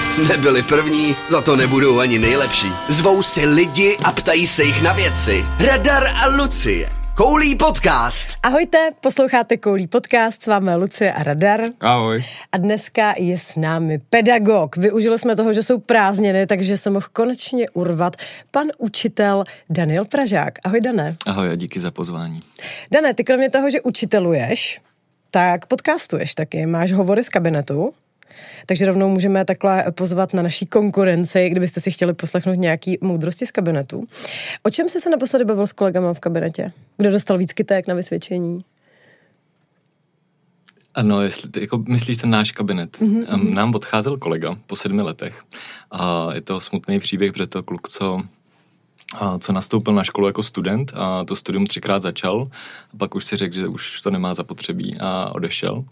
Nebyli první, za to nebudou ani nejlepší. Zvou si lidi a ptají se jich na věci. Radar a Lucie. Koulí podcast. Ahojte, posloucháte Koulí podcast, s vámi Lucie a Radar. Ahoj. A dneska je s námi pedagog. Využili jsme toho, že jsou prázdniny, takže se mohl konečně urvat pan učitel Daniel Pražák. Ahoj, Dané. Ahoj a díky za pozvání. Dané, ty kromě toho, že učiteluješ, tak podcastuješ taky. Máš hovory z kabinetu, takže rovnou můžeme takhle pozvat na naší konkurenci, kdybyste si chtěli poslechnout nějaký moudrosti z kabinetu. O čem jsi se naposledy bavil s kolegama v kabinetě? Kdo dostal víc kytek na vysvědčení? Ano, jestli ty, jako myslíš ten náš kabinet. Mm-hmm. Nám odcházel kolega po 7 letech. A je to smutný příběh, protože to kluk, co nastoupil na školu jako student a to studium 3krát začal. A pak už si řekl, že už to nemá zapotřebí a odešel.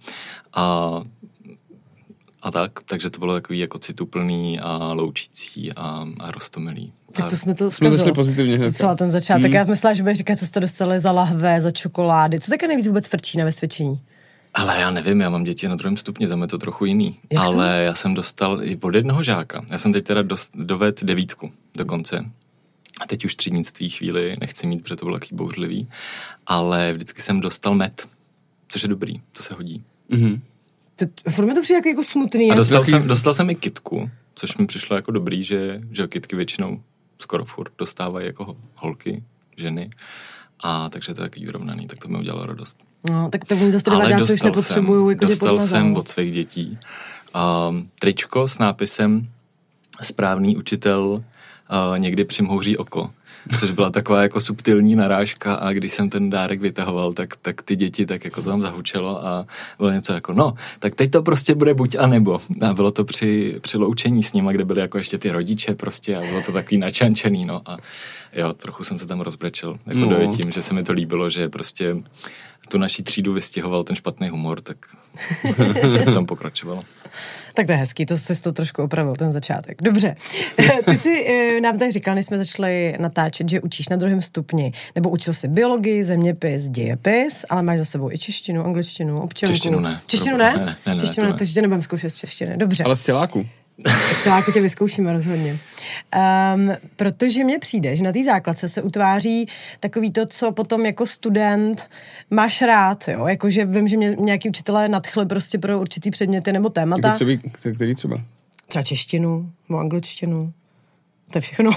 A takže to bylo takový jako cituplný a loučící a roztomilý. Tak to jsme to začali pozitivně hned. Celá ten začátek. Já myslela, že budeš říkat, co jste dostali za lahve, za čokolády. Co také nejvíc vůbec frčí na vysvědčení? Ale já nevím, já mám děti na 2. stupni, tam je to trochu jiný. Jak to? Ale já jsem dostal i od jednoho žáka. Já jsem teď teda dovedl 9 dokonce. A teď už třídnictví chvíli nechci mít, protože to bylo takový bouřlivý. Ale vždycky jsem dostal med, což je dobrý, to se hodí. Mhm. Furt mi to přijde jako smutný. A dostal jsem i kytku, což mi přišlo jako dobrý, že kytky většinou skoro furt dostávají jako holky, ženy. A takže to je takový vyrovnaný, tak to mi udělalo radost. No, tak to oni zase teda dělat, co už nepotřebuju. Jako dostal jsem od svých dětí tričko s nápisem správný učitel někdy přimhouří oko. Což byla taková jako subtilní narážka a když jsem ten dárek vytahoval, tak ty děti tak jako to tam zahučelo a bylo něco jako no, tak teď to prostě bude buď a nebo. A bylo to při loučení s nima, kde byly jako ještě ty rodiče prostě a bylo to takový načančený, no a jo, trochu jsem se tam rozbrečel jako dojetím, že se mi to líbilo, že prostě tu naší třídu vystihoval ten špatný humor, tak se v tom pokračovalo. Tak to je hezký, to jsi to trošku opravil, ten začátek. Dobře, ty jsi nám tady říkal, než jsme začali natáčet, že učíš na 2. stupni, nebo učil jsi biologii, zeměpis, dějepis, ale máš za sebou i češtinu, angličtinu, občanku. Češtinu ne. Češtinu ne? Češtinu ne, takže tě nebudem zkoušet z češtiny. Dobře. Ale z těláku. Těláku tě vyzkoušíme rozhodně. Protože mně přijde, že na té základce se utváří takový to, co potom jako student máš rád, jo? Jakože vím, že mě nějaký učitelé nadchli prostě pro určitý předměty nebo témata. Který třeba? Třeba češtinu, nebo angličtinu. To je všechno.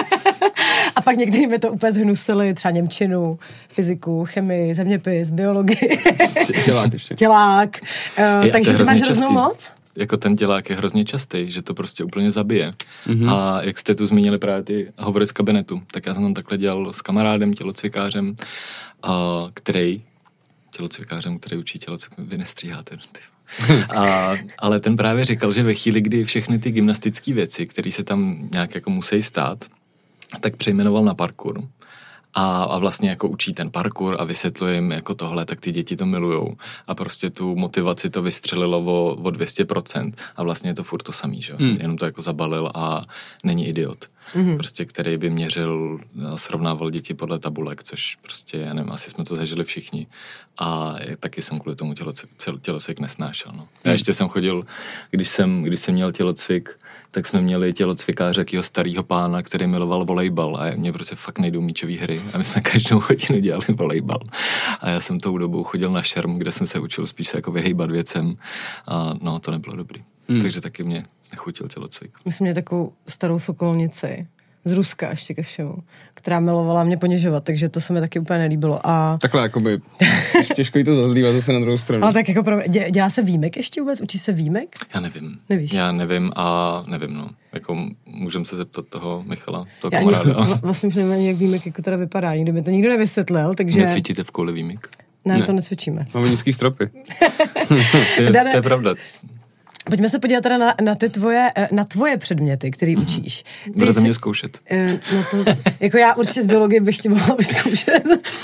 A pak někdy mi to úplně zhnusili, třeba němčinu, fyziku, chemii, zeměpis, biologii. Tělák ještě. Tělák. Takže ty máš hroznou moc? Jako ten dělák je hrozně častý, že to prostě úplně zabije. Mm-hmm. A jak jste tu zmínili právě ty hovory z kabinetu, tak já jsem tam takhle dělal s kamarádem, tělocvikářem, který učí tělocvik, vy nestříháte. Ale ten právě říkal, že ve chvíli, kdy všechny ty gymnastické věci, které se tam nějak jako musí stát, tak přejmenoval na parkour. A vlastně jako učí ten parkour a vysvětluje jim jako tohle, tak ty děti to milujou. A prostě tu motivaci to vystřelilo o 200% a vlastně je to furt to samý, že? Jenom to jako zabalil a není idiot. Prostě, který by měřil a srovnával děti podle tabulek, což prostě, já nevím, asi jsme to zažili všichni. A taky jsem kvůli tomu tělocvik nesnášel. No. Já ještě jsem chodil, když jsem měl tělocvik, tak jsme měli tělocvikáře jakýho starýho pána, který miloval volejbal a mě prostě fakt nejdou míčový hry. A my jsme každou hodinu dělali volejbal. A já jsem tou dobou chodil na šerm, kde jsem se učil spíš jako vyhejbat věcem. A no, to nebylo dobrý. Takže taky mě nechutil tělocvik. My jsme měli takovou starou sokolnici z Ruska ještě ke všemu, která milovala mě ponižovat, takže to se mi taky úplně nelíbilo. A takhle, jakoby, těžko jí to zazlívat zase na druhou stranu. Ale tak jako dělá se výjimek ještě vůbec? Učí se výjimek? Já nevím. Nevíš? Já nevím, no. Jako můžeme se zeptat toho Michala, toho kamaráda. Vlastně už nevím, jak výjimek jako teda vypadá. Nikdy mi to nikdo nevysvětlil, takže... Necvičíte v kouli výjimek? Ne, to necvičíme. Máme nízký stropy. To je pravda. Pojďme se podívat teda na tvoje předměty, který učíš. Budete mě zkoušet. No to, jako já určitě z biologie bych tě mohla vyzkoušet.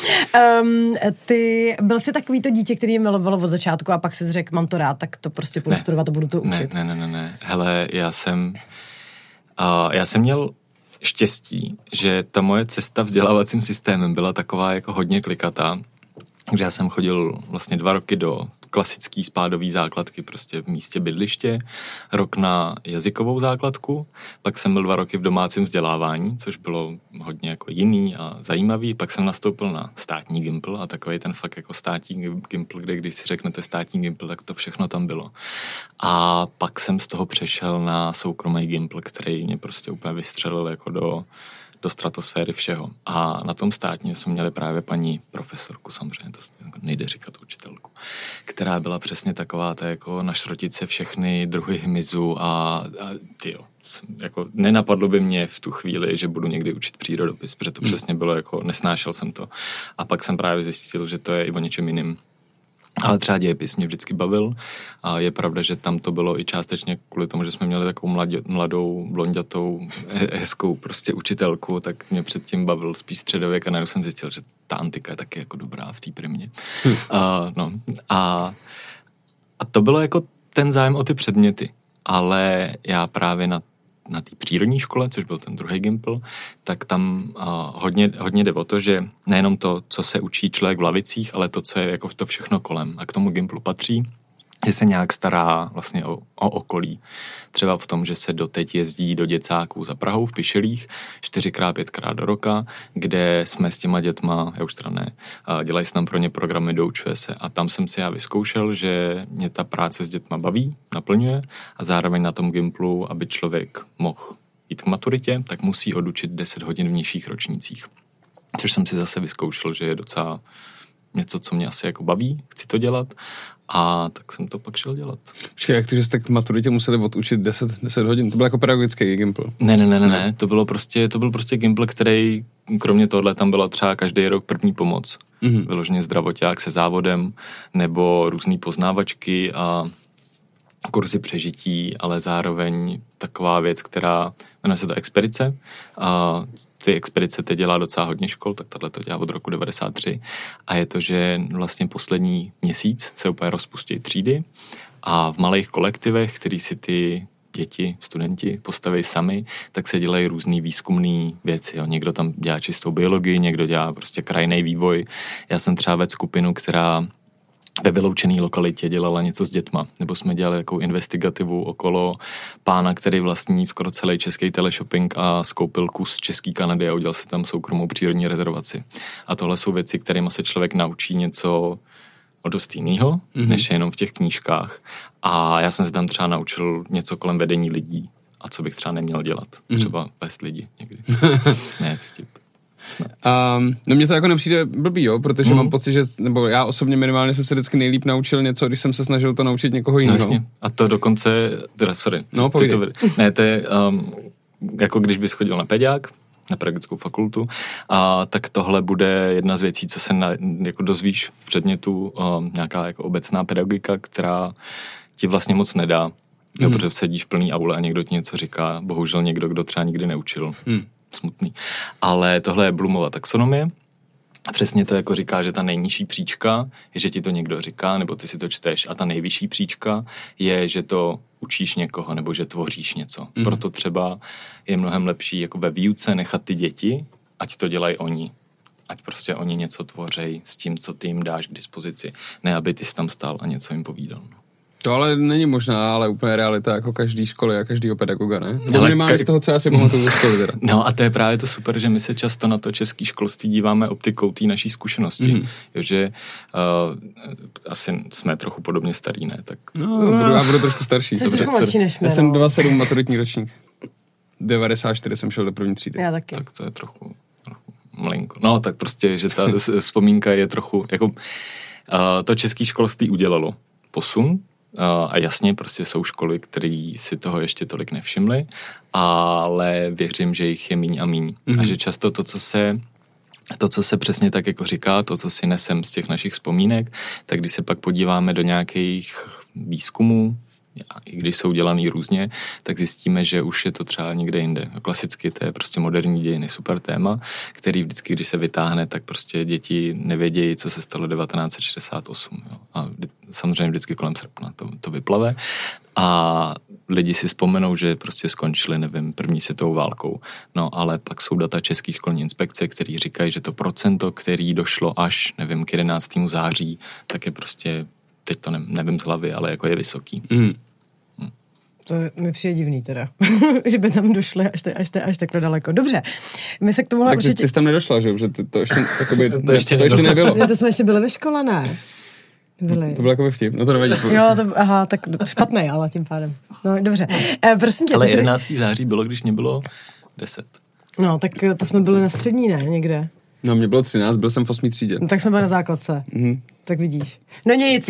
Ty byl jsi takový to dítě, který milovalo od začátku a pak si řekl, mám to rád, tak to prostě půjdu studovat a budu to učit. Ne. Hele, já jsem měl štěstí, že ta moje cesta vzdělávacím systémem byla taková jako hodně klikatá. Takže já jsem chodil vlastně 2 roky do klasický spádový základky prostě v místě bydliště, rok na jazykovou základku, pak jsem byl 2 roky v domácím vzdělávání, což bylo hodně jako jiný a zajímavý, pak jsem nastoupil na státní Gimpl a takový ten fakt jako státní Gimpl, kde když si řeknete státní Gimpl, tak to všechno tam bylo. A pak jsem z toho přešel na soukromý Gimpl, který mě prostě úplně vystřelil jako do stratosféry všeho. A na tom státním jsme měli právě paní profesorku, samozřejmě, to nejde říkat učitelku, která byla přesně taková, ta jako našrotit se všechny druhy hmyzu a tyjo, jako nenapadlo by mě v tu chvíli, že budu někdy učit přírodopis, protože to přesně bylo jako, nesnášel jsem to. A pak jsem právě zjistil, že to je i o něčem jiným. Ale třeba dějepis mě vždycky bavil a je pravda, že tam to bylo i částečně kvůli tomu, že jsme měli takovou mladou, blonďatou, hezkou prostě učitelku, tak mě předtím bavil spíš středověk a najednou jsem zjistil, že ta antika je taky jako dobrá v té primě. A to bylo jako ten zájem o ty předměty, ale já právě na té přírodní škole, což byl ten druhý Gimpl, tak tam hodně jde o to, že nejenom to, co se učí člověk v lavicích, ale to, co je jako to všechno kolem. A k tomu Gimplu patří, že se nějak stará vlastně o okolí. Třeba v tom, že se doteď jezdí do děcáků za Prahou v Pišelích 4x, 5x do roka, kde jsme s těma dětma, já už teda ne, dělají se tam pro ně programy, doučuje se. A tam jsem si já vyzkoušel, že mě ta práce s dětma baví, naplňuje a zároveň na tom Gimplu, aby člověk mohl jít k maturitě, tak musí odučit 10 hodin v nižších ročnících. Což jsem si zase vyzkoušel, že je docela něco, co mě asi jako baví, chci to dělat a tak jsem to pak šel dělat. Počkej, jak to, že jste k maturitě museli odučit 10 hodin? To byl jako pedagogický Gimpl? Ne. To byl prostě Gimpl, který kromě tohle tam byla třeba každý rok první pomoc. Vyloženě zdravoťák se závodem nebo různý poznávačky a kurzy přežití, ale zároveň taková věc, která jmenuje se to expedice. A ty expedice teď dělá docela hodně škol, tak tohle to dělá od roku 93. A je to, že vlastně poslední měsíc se úplně rozpustí třídy a v malých kolektivech, který si ty děti, studenti postaví sami, tak se dělají různý výzkumné věci. Jo. Někdo tam dělá čistou biologii, někdo dělá prostě krajinný vývoj. Já jsem třeba vedl skupinu, která ve vyloučené lokalitě dělala něco s dětma. Nebo jsme dělali jakou investigativu okolo pána, který vlastní skoro celý český teleshopping a skoupil kus český Kanady a udělal si tam soukromou přírodní rezervaci. A tohle jsou věci, kterými se člověk naučí něco o dost jinýho, než jenom v těch knížkách. A já jsem se tam třeba naučil něco kolem vedení lidí. A co bych třeba neměl dělat. Třeba vést lidi někdy. Ne, vtip. No mně to jako nepřijde blbý, jo, protože mám pocit, že, nebo já osobně minimálně jsem se vždycky nejlíp naučil něco, když jsem se snažil to naučit někoho jiného. No, jasně. A to dokonce, No, to je jako když bys chodil na pediák, na pedagogickou fakultu, tak tohle bude jedna z věcí, co se jako dozvíš v předmětu, nějaká jako obecná pedagogika, která ti vlastně moc nedá. Jo, protože sedíš v plný aule a někdo ti něco říká, bohužel někdo, kdo třeba nikdy neučil. Smutný. Ale tohle je Bloomova taxonomie. A přesně to jako říká, že ta nejnižší příčka je, že ti to někdo říká, nebo ty si to čteš. A ta nejvyšší příčka je, že to učíš někoho, nebo že tvoříš něco. Proto třeba je mnohem lepší jako ve výuce nechat ty děti, ať to dělají oni. Ať prostě oni něco tvořejí s tím, co ty jim dáš k dispozici. Ne, aby ty jsi tam stál a něco jim povídal. To ale není možná, ale úplně realita jako každý školy a každýho pedagoga, ne? Ale minimálně z toho, co já si pamatuju ze školy teda. No a to je právě to super, že my se často na to české školství díváme optikou té naší zkušenosti. Že asi jsme trochu podobně starý, ne? Tak... Já budu trošku starší. Jsi trochu mladší než mě, já jsem 27 maturitní ročník. 94 jsem šel do první třídy. Já taky. Tak to je trochu malinko. No tak prostě, že ta vzpomínka je trochu, jako to české školství udělalo posun. A jasně, prostě jsou školy, které si toho ještě tolik nevšimly, ale věřím, že jich je míň a míň. A že často to, co se přesně tak jako říká, to, co si nesem z těch našich vzpomínek, tak když se pak podíváme do nějakých výzkumů, i když jsou dělaný různě, tak zjistíme, že už je to třeba někde jinde. Klasicky to je prostě moderní dějiny, super téma, který vždycky, když se vytáhne, tak prostě děti nevědějí, co se stalo 1968. Jo. A samozřejmě vždycky kolem srpna to vyplave. A lidi si vzpomenou, že prostě skončili, nevím, první světovou válkou. No, ale pak jsou data České školní inspekce, který říkají, že to procento, který došlo až, nevím, k 11. září, tak je prostě teď to nevím z hlavy, ale jako je vysoký. To mi přijde divný teda, že by tam došli až takhle daleko. Dobře, my se k tomu určitě... ty jsi tam nedošla, že to ještě, takoby, to ještě nebylo. To jsme ještě byli ve škole, ne? To bylo jako vtip, no to nevadí. Jo, tak špatný, ale tím pádem. No, dobře. Prosím tě. Ale 11. září bylo, když mě bylo 10. No, tak to jsme byli na střední, ne? Někde. No, mě bylo 13, byl jsem v 8. třídě. No, tak jsme byli na základce. Tak vidíš. No nic.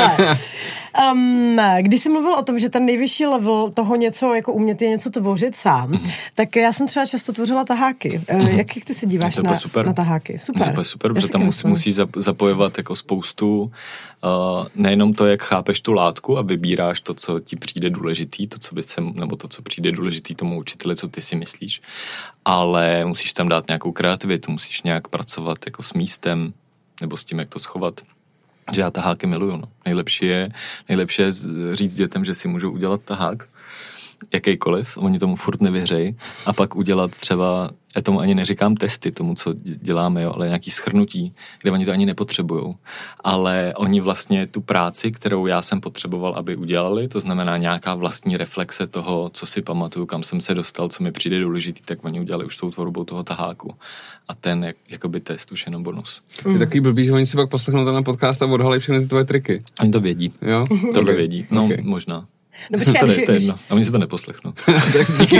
Když jsi mluvil o tom, že ten nejvyšší level toho něco, jako umět je něco tvořit sám, tak já jsem třeba často tvořila taháky. Jak ty se díváš na taháky? Super, protože tam musíš zapojovat jako spoustu, nejenom to, jak chápeš tu látku a vybíráš to, co ti přijde důležitý, nebo to, co přijde důležitý tomu učiteli, co ty si myslíš, ale musíš tam dát nějakou kreativitu, musíš nějak pracovat jako s místem, nebo s tím, jak to schovat. Že já taháky miluju, no. Nejlepší je říct dětem, že si můžou udělat tahák, jakýkoliv, oni tomu furt nevěřejí, a pak udělat třeba, já tomu ani neříkám testy, tomu, co děláme, jo, ale nějaký shrnutí, kde oni to ani nepotřebujou. Ale oni vlastně tu práci, kterou já jsem potřeboval, aby udělali, to znamená nějaká vlastní reflexe toho, co si pamatuju, kam jsem se dostal, co mi přijde důležitý, tak oni udělali už tou tvorbou toho taháku. A ten jakoby test už jenom bonus. Je takový blbý, že oni si pak poslechnou ten podcast a odhalí všechny ty tvoje triky. Oni to vědí. Jo? Tohle vědí. No, možná. No počkej, to je jedno. A oni se to neposlechnou. Tak díky.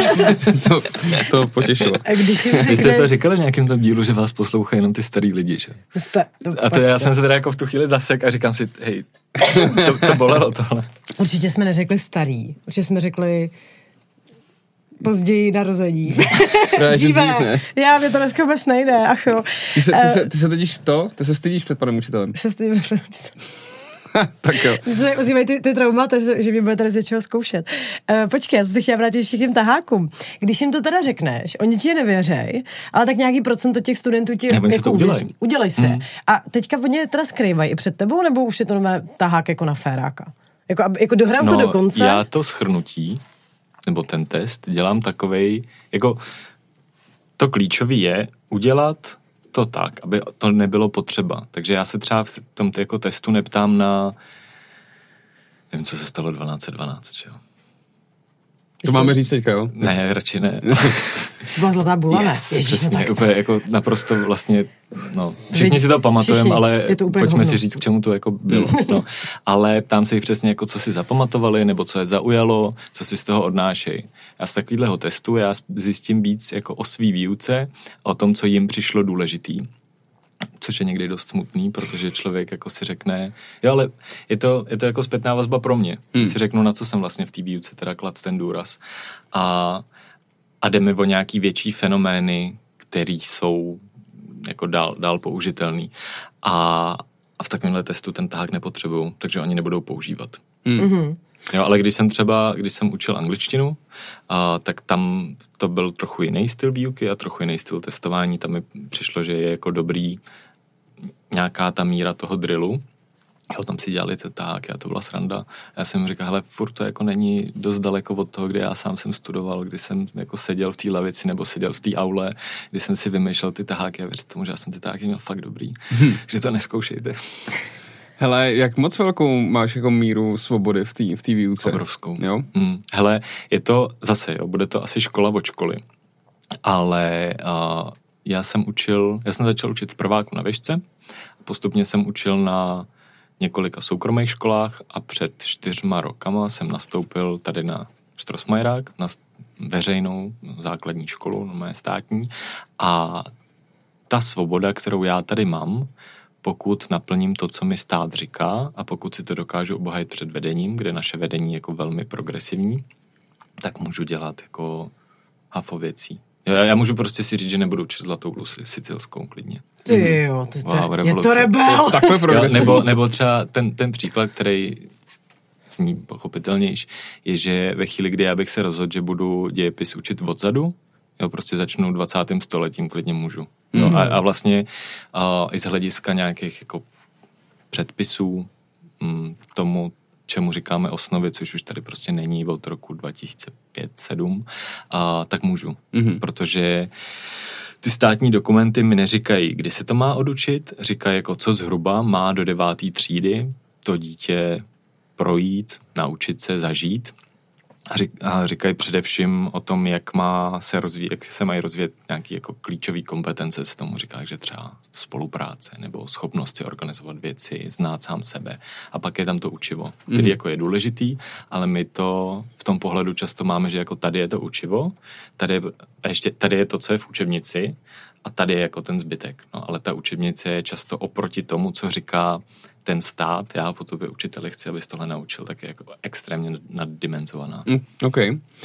to potěšilo. Vy jste to říkali v nějakém tom dílu, že vás poslouchají jenom ty starý lidi, že? A to já jsem se teda jako v tu chvíli zasek a říkám si, hej, to bolelo tohle. Určitě jsme neřekli starý. Určitě jsme řekli později narození. Dříve. Já, mě to dneska vůbec nejde, ach jo. Ty se stydíš před panem učitelem. Se stydím před panem učitelem. Tak jo. Uzývají ty traumata, že mě bude tady z něčeho zkoušet. Počkej, já jsem se chtěla vrátit ještě k těm tahákům. Když jim to teda řekneš, oni ti je nevěřej, ale tak nějaký procento těch studentů ti jako udělej se. A teďka oni je teda skrývají i před tebou, nebo už je to nové tahák jako na féráka? Jako dohraju to do konce? Já to shrnutí, nebo ten test, dělám takovej, jako to klíčový je udělat to tak, aby to nebylo potřeba. Takže já se třeba v tom jako testu neptám na, nevím, co se stalo 1212, že jo? To máme říct teďka, jo? Ne, radši ne. To byla zlatá bula, ne? Přesně, úplně jako naprosto vlastně, no, všichni si to pamatujeme, ale pojďme si říct, k čemu to jako bylo. No. Ale ptám se jich přesně, jako co si zapamatovali, nebo co je zaujalo, co si z toho odnášejí. Já z takového testu já zjistím víc jako o svý výuce, o tom, co jim přišlo důležitý. Což je někdy dost smutný, protože člověk jako si řekne, jo, ale je to jako zpětná vazba pro mě. Si řeknu, na co jsem vlastně v té výuce teda kladl ten důraz. A jde mi o nějaký větší fenomény, který jsou jako dál použitelný. A v takovémhle testu ten tahák nepotřebují, takže oni nebudou používat. Jo, ale když jsem učil angličtinu, tak tam to byl trochu jiný styl výuky a trochu jiný styl testování. Tam mi přišlo, že je jako dobrý nějaká ta míra toho drillu. Jo, tam si dělali ten tahák, to byla sranda. Já jsem říkal, hele, furt to jako není dost daleko od toho, kde já sám jsem studoval, kdy jsem jako seděl v té lavici nebo seděl v té aule, kdy jsem si vymýšlel ty taháky a věřte tomu, že já jsem ty taháky měl fakt dobrý. Takže to neskoušejte. Hele, jak moc velkou máš jako míru svobody v té výuce? Obrovskou. Jo? Hele, je to zase, jo, bude to asi škola od školy, ale já jsem začal učit v prváku na Věžce, postupně jsem učil na několika soukromých školách a před 4 rokama jsem nastoupil tady na Strossmayerák, na veřejnou základní školu, no mé státní, a ta svoboda, kterou já tady mám, pokud naplním to, co mi stát říká a pokud si to dokážu obhájit před vedením, kde naše vedení je jako velmi progresivní, tak můžu dělat jako hafo věcí. Já můžu prostě si říct, že nebudu učit Zlatou hůlu sicilskou klidně. Ty jo, je to rebel. Takhle progresivní. Nebo třeba ten příklad, který zní pochopitelnější, je, že ve chvíli, kdy já bych se rozhodl, že budu dějepis učit odzadu, jo, prostě začnu 20. stoletím, klidně můžu. Jo, a vlastně i z hlediska nějakých jako předpisů tomu, čemu říkáme osnovy, což už tady prostě není od roku 2005-2007, tak můžu. Protože ty státní dokumenty mi neříkají, kdy se to má odučit, říkají jako co zhruba má do 9. třídy, to dítě projít, naučit se, zažít. A říkají především o tom, jak se mají rozvíjet nějaké jako klíčové kompetence, se tomu říká, že třeba spolupráce nebo schopnost si organizovat věci, znát sám sebe. A pak je tam to učivo, který jako je důležitý, ale my to v tom pohledu často máme, že jako tady je to učivo, tady je to, co je v učebnici a tady je jako ten zbytek. No, ale ta učebnice je často oproti tomu, co říká ten stát, já po tobě učiteli chci, abys tohle naučil, tak je jako extrémně naddimenzovaná. OK.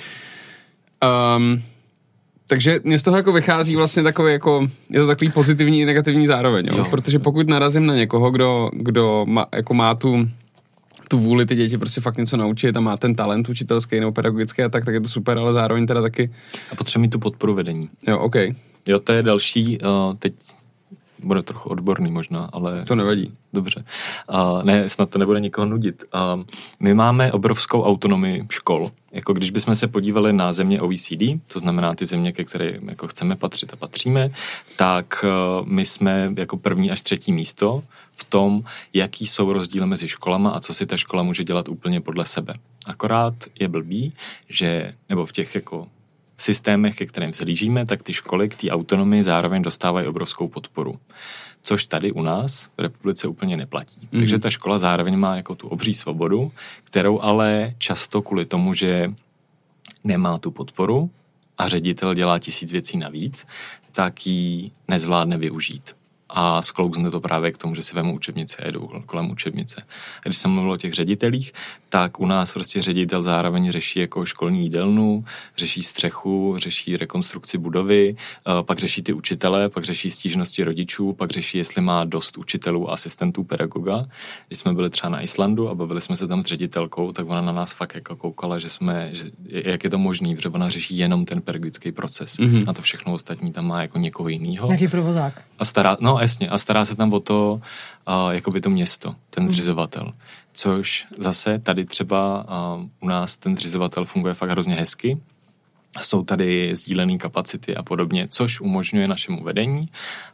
Takže mě z toho jako vychází vlastně takový jako, je to takový pozitivní i negativní zároveň, jo? Protože pokud narazím na někoho, kdo má tu vůli ty děti prostě fakt něco naučit a má ten talent učitelský nebo pedagogický a tak je to super, ale zároveň teda taky... A potřebuje mít tu podporu vedení. Jo, OK. Jo, to je další, teď bude trochu odborný možná, ale... To nevadí. Dobře. Ne, snad to nebude nikoho nudit. My máme obrovskou autonomii škol. Jako když bychom se podívali na země OECD, to znamená ty země, ke které jako chceme patřit a patříme, tak my jsme jako 1. až 3. místo v tom, jaký jsou rozdíly mezi školama a co si ta škola může dělat úplně podle sebe. Akorát je blbý, že, nebo v těch jako systémech, ke kterým se blížíme, tak ty školy k té autonomii zároveň dostávají obrovskou podporu. Což tady u nás v republice úplně neplatí. Takže ta škola zároveň má jako tu obří svobodu, kterou ale často kvůli tomu, že nemá tu podporu a ředitel dělá 1000 věcí navíc, tak ji nezvládne využít. A sklouzne to právě k tomu, že si vemu učebnice a jedou kolem učebnice. A když jsem mluvil o těch ředitelích, tak u nás prostě ředitel zároveň řeší jako školní jídelnu, řeší střechu, řeší rekonstrukci budovy, pak řeší ty učitele, pak řeší stížnosti rodičů, pak řeší, jestli má dost učitelů a asistentů pedagoga. Když jsme byli třeba na Islandu a bavili jsme se tam s ředitelkou, tak ona na nás fakt jako koukala, že jak je to možný, protože ona řeší jenom ten pedagogický proces. A to všechno ostatní tam má jako někoho jinýho. Jaký provozák? A stará se tam o to, jakoby to město, ten zřizovatel. Což zase tady třeba u nás ten zřizovatel funguje fakt hrozně hezky. Jsou tady sdílené kapacity a podobně, což umožňuje našemu vedení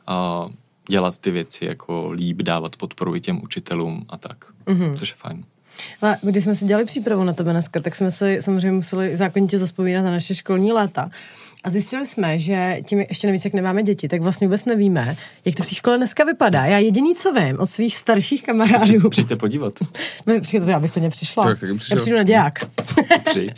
dělat ty věci jako líp, dávat podporu i těm učitelům a tak. Což je fajn. Ale když jsme si dělali přípravu na tebe dneska, tak jsme si samozřejmě museli zákonitě zazpovídat na naše školní léta. A zjistili jsme, že tím ještě navíc, jak nemáme děti, tak vlastně vůbec nevíme, jak to v té škole dneska vypadá. Já jediný, co vím od svých starších kamarádů... Přijďte podívat. Přijďte, já bych plně přišla. Tak já přijdu na děják. Přijď.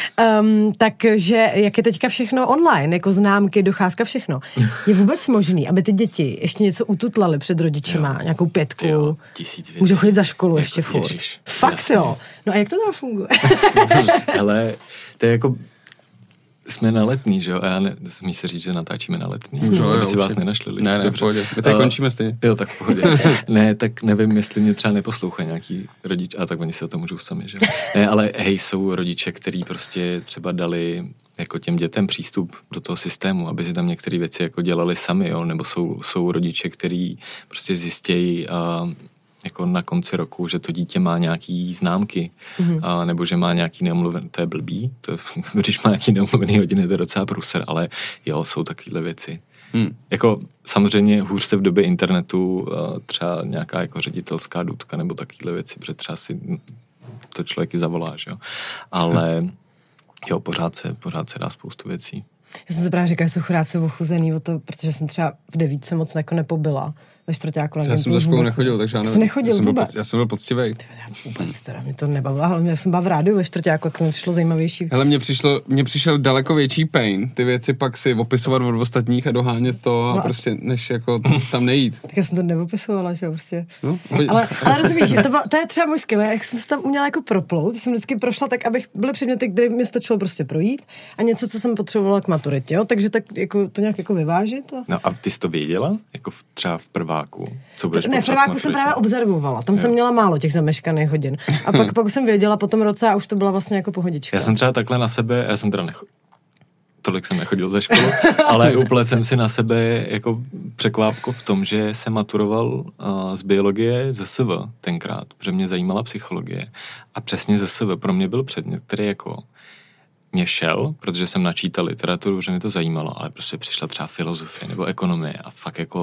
Takže jak je teďka všechno online, jako známky, docházka, všechno. Je vůbec možný, aby ty děti ještě něco ututlaly před rodičema, nějakou 5. Jo, 1000 věcí. Můžou chodit za školu jako ještě furt. Ježiš, Fakt jasně. jo. No a jak to tam funguje? Hele, to je jako... Jsme na Letný, že jo? A já smí se říct, že natáčíme na Letný. Aby si vás nenašli lidi. Ne, v pohodě. My tady končíme stejně. Jo, tak v pohodě. Ne, tak nevím, jestli mě třeba neposlouchají nějaký rodič, a tak oni si o tom můžou sami, že jo? Ne, ale hej, jsou rodiče, který prostě třeba dali jako těm dětem přístup do toho systému, aby si tam některé věci jako dělali sami, jo? Nebo jsou rodiče, který prostě zjistějí jako na konci roku, že to dítě má nějaký známky, nebo že má nějaký neomluvený, to je blbý, když má nějaký neomluvený hodiny, to je docela průser, ale jo, jsou takovéhle věci. Jako samozřejmě hůř se v době internetu třeba nějaká jako ředitelská důtka nebo takovéhle věci, protože třeba si to člověk i zavolá, že jo. Ale jo, pořád se dá spoustu věcí. Já jsem se právě říkala, že jsou chudáci ochuzený o to, protože jsem třeba v 9 moc jako nepobila. Ve čtvrťáku na Já jsem do školu nechodil, takže já nevím. Jsi nechodil vůbec? Já jsem byl poctivej. Vůbec teda, mě to nebavilo, ale já jsem byla v rádiu ve čtvrťáku, jak to mi přišlo zajímavější. Hele, mně přišel daleko větší pain, ty věci pak si opisovat od ostatních a dohánět to a prostě, než jako tam nejít. Tak já jsem to neopisovala, že jo, prostě. No, ale rozumíš, to je třeba můj skill, jak jsem se tam uměla jako proplout, jsem vždycky prošla tak, abych byly předměty, kde mě stačilo prostě projít a něco, co jsem potřebovala k maturitě, jo, takže tak jako to nějak jako vyvážit. No a ty jsi to věděla? Jako třeba v prváku? Co budeš ne, v prváku jsem právě observovala, tam jsem měla málo těch zameškaných hodin. A pak jsem věděla po tom roce a už to byla vlastně jako pohodička. Já jsem třeba takhle na sebe, já jsem teda tolik jsem nechodil ze školy, ale uplet jsem si na sebe jako překvápko v tom, že jsem maturoval z biologie ZSV tenkrát, protože mě zajímala psychologie. A přesně ZSV pro mě byl předmět, který jako mě šel, protože jsem načítal literaturu, že mě to zajímalo, ale prostě přišla třeba filozofie nebo ekonomie a fakt jako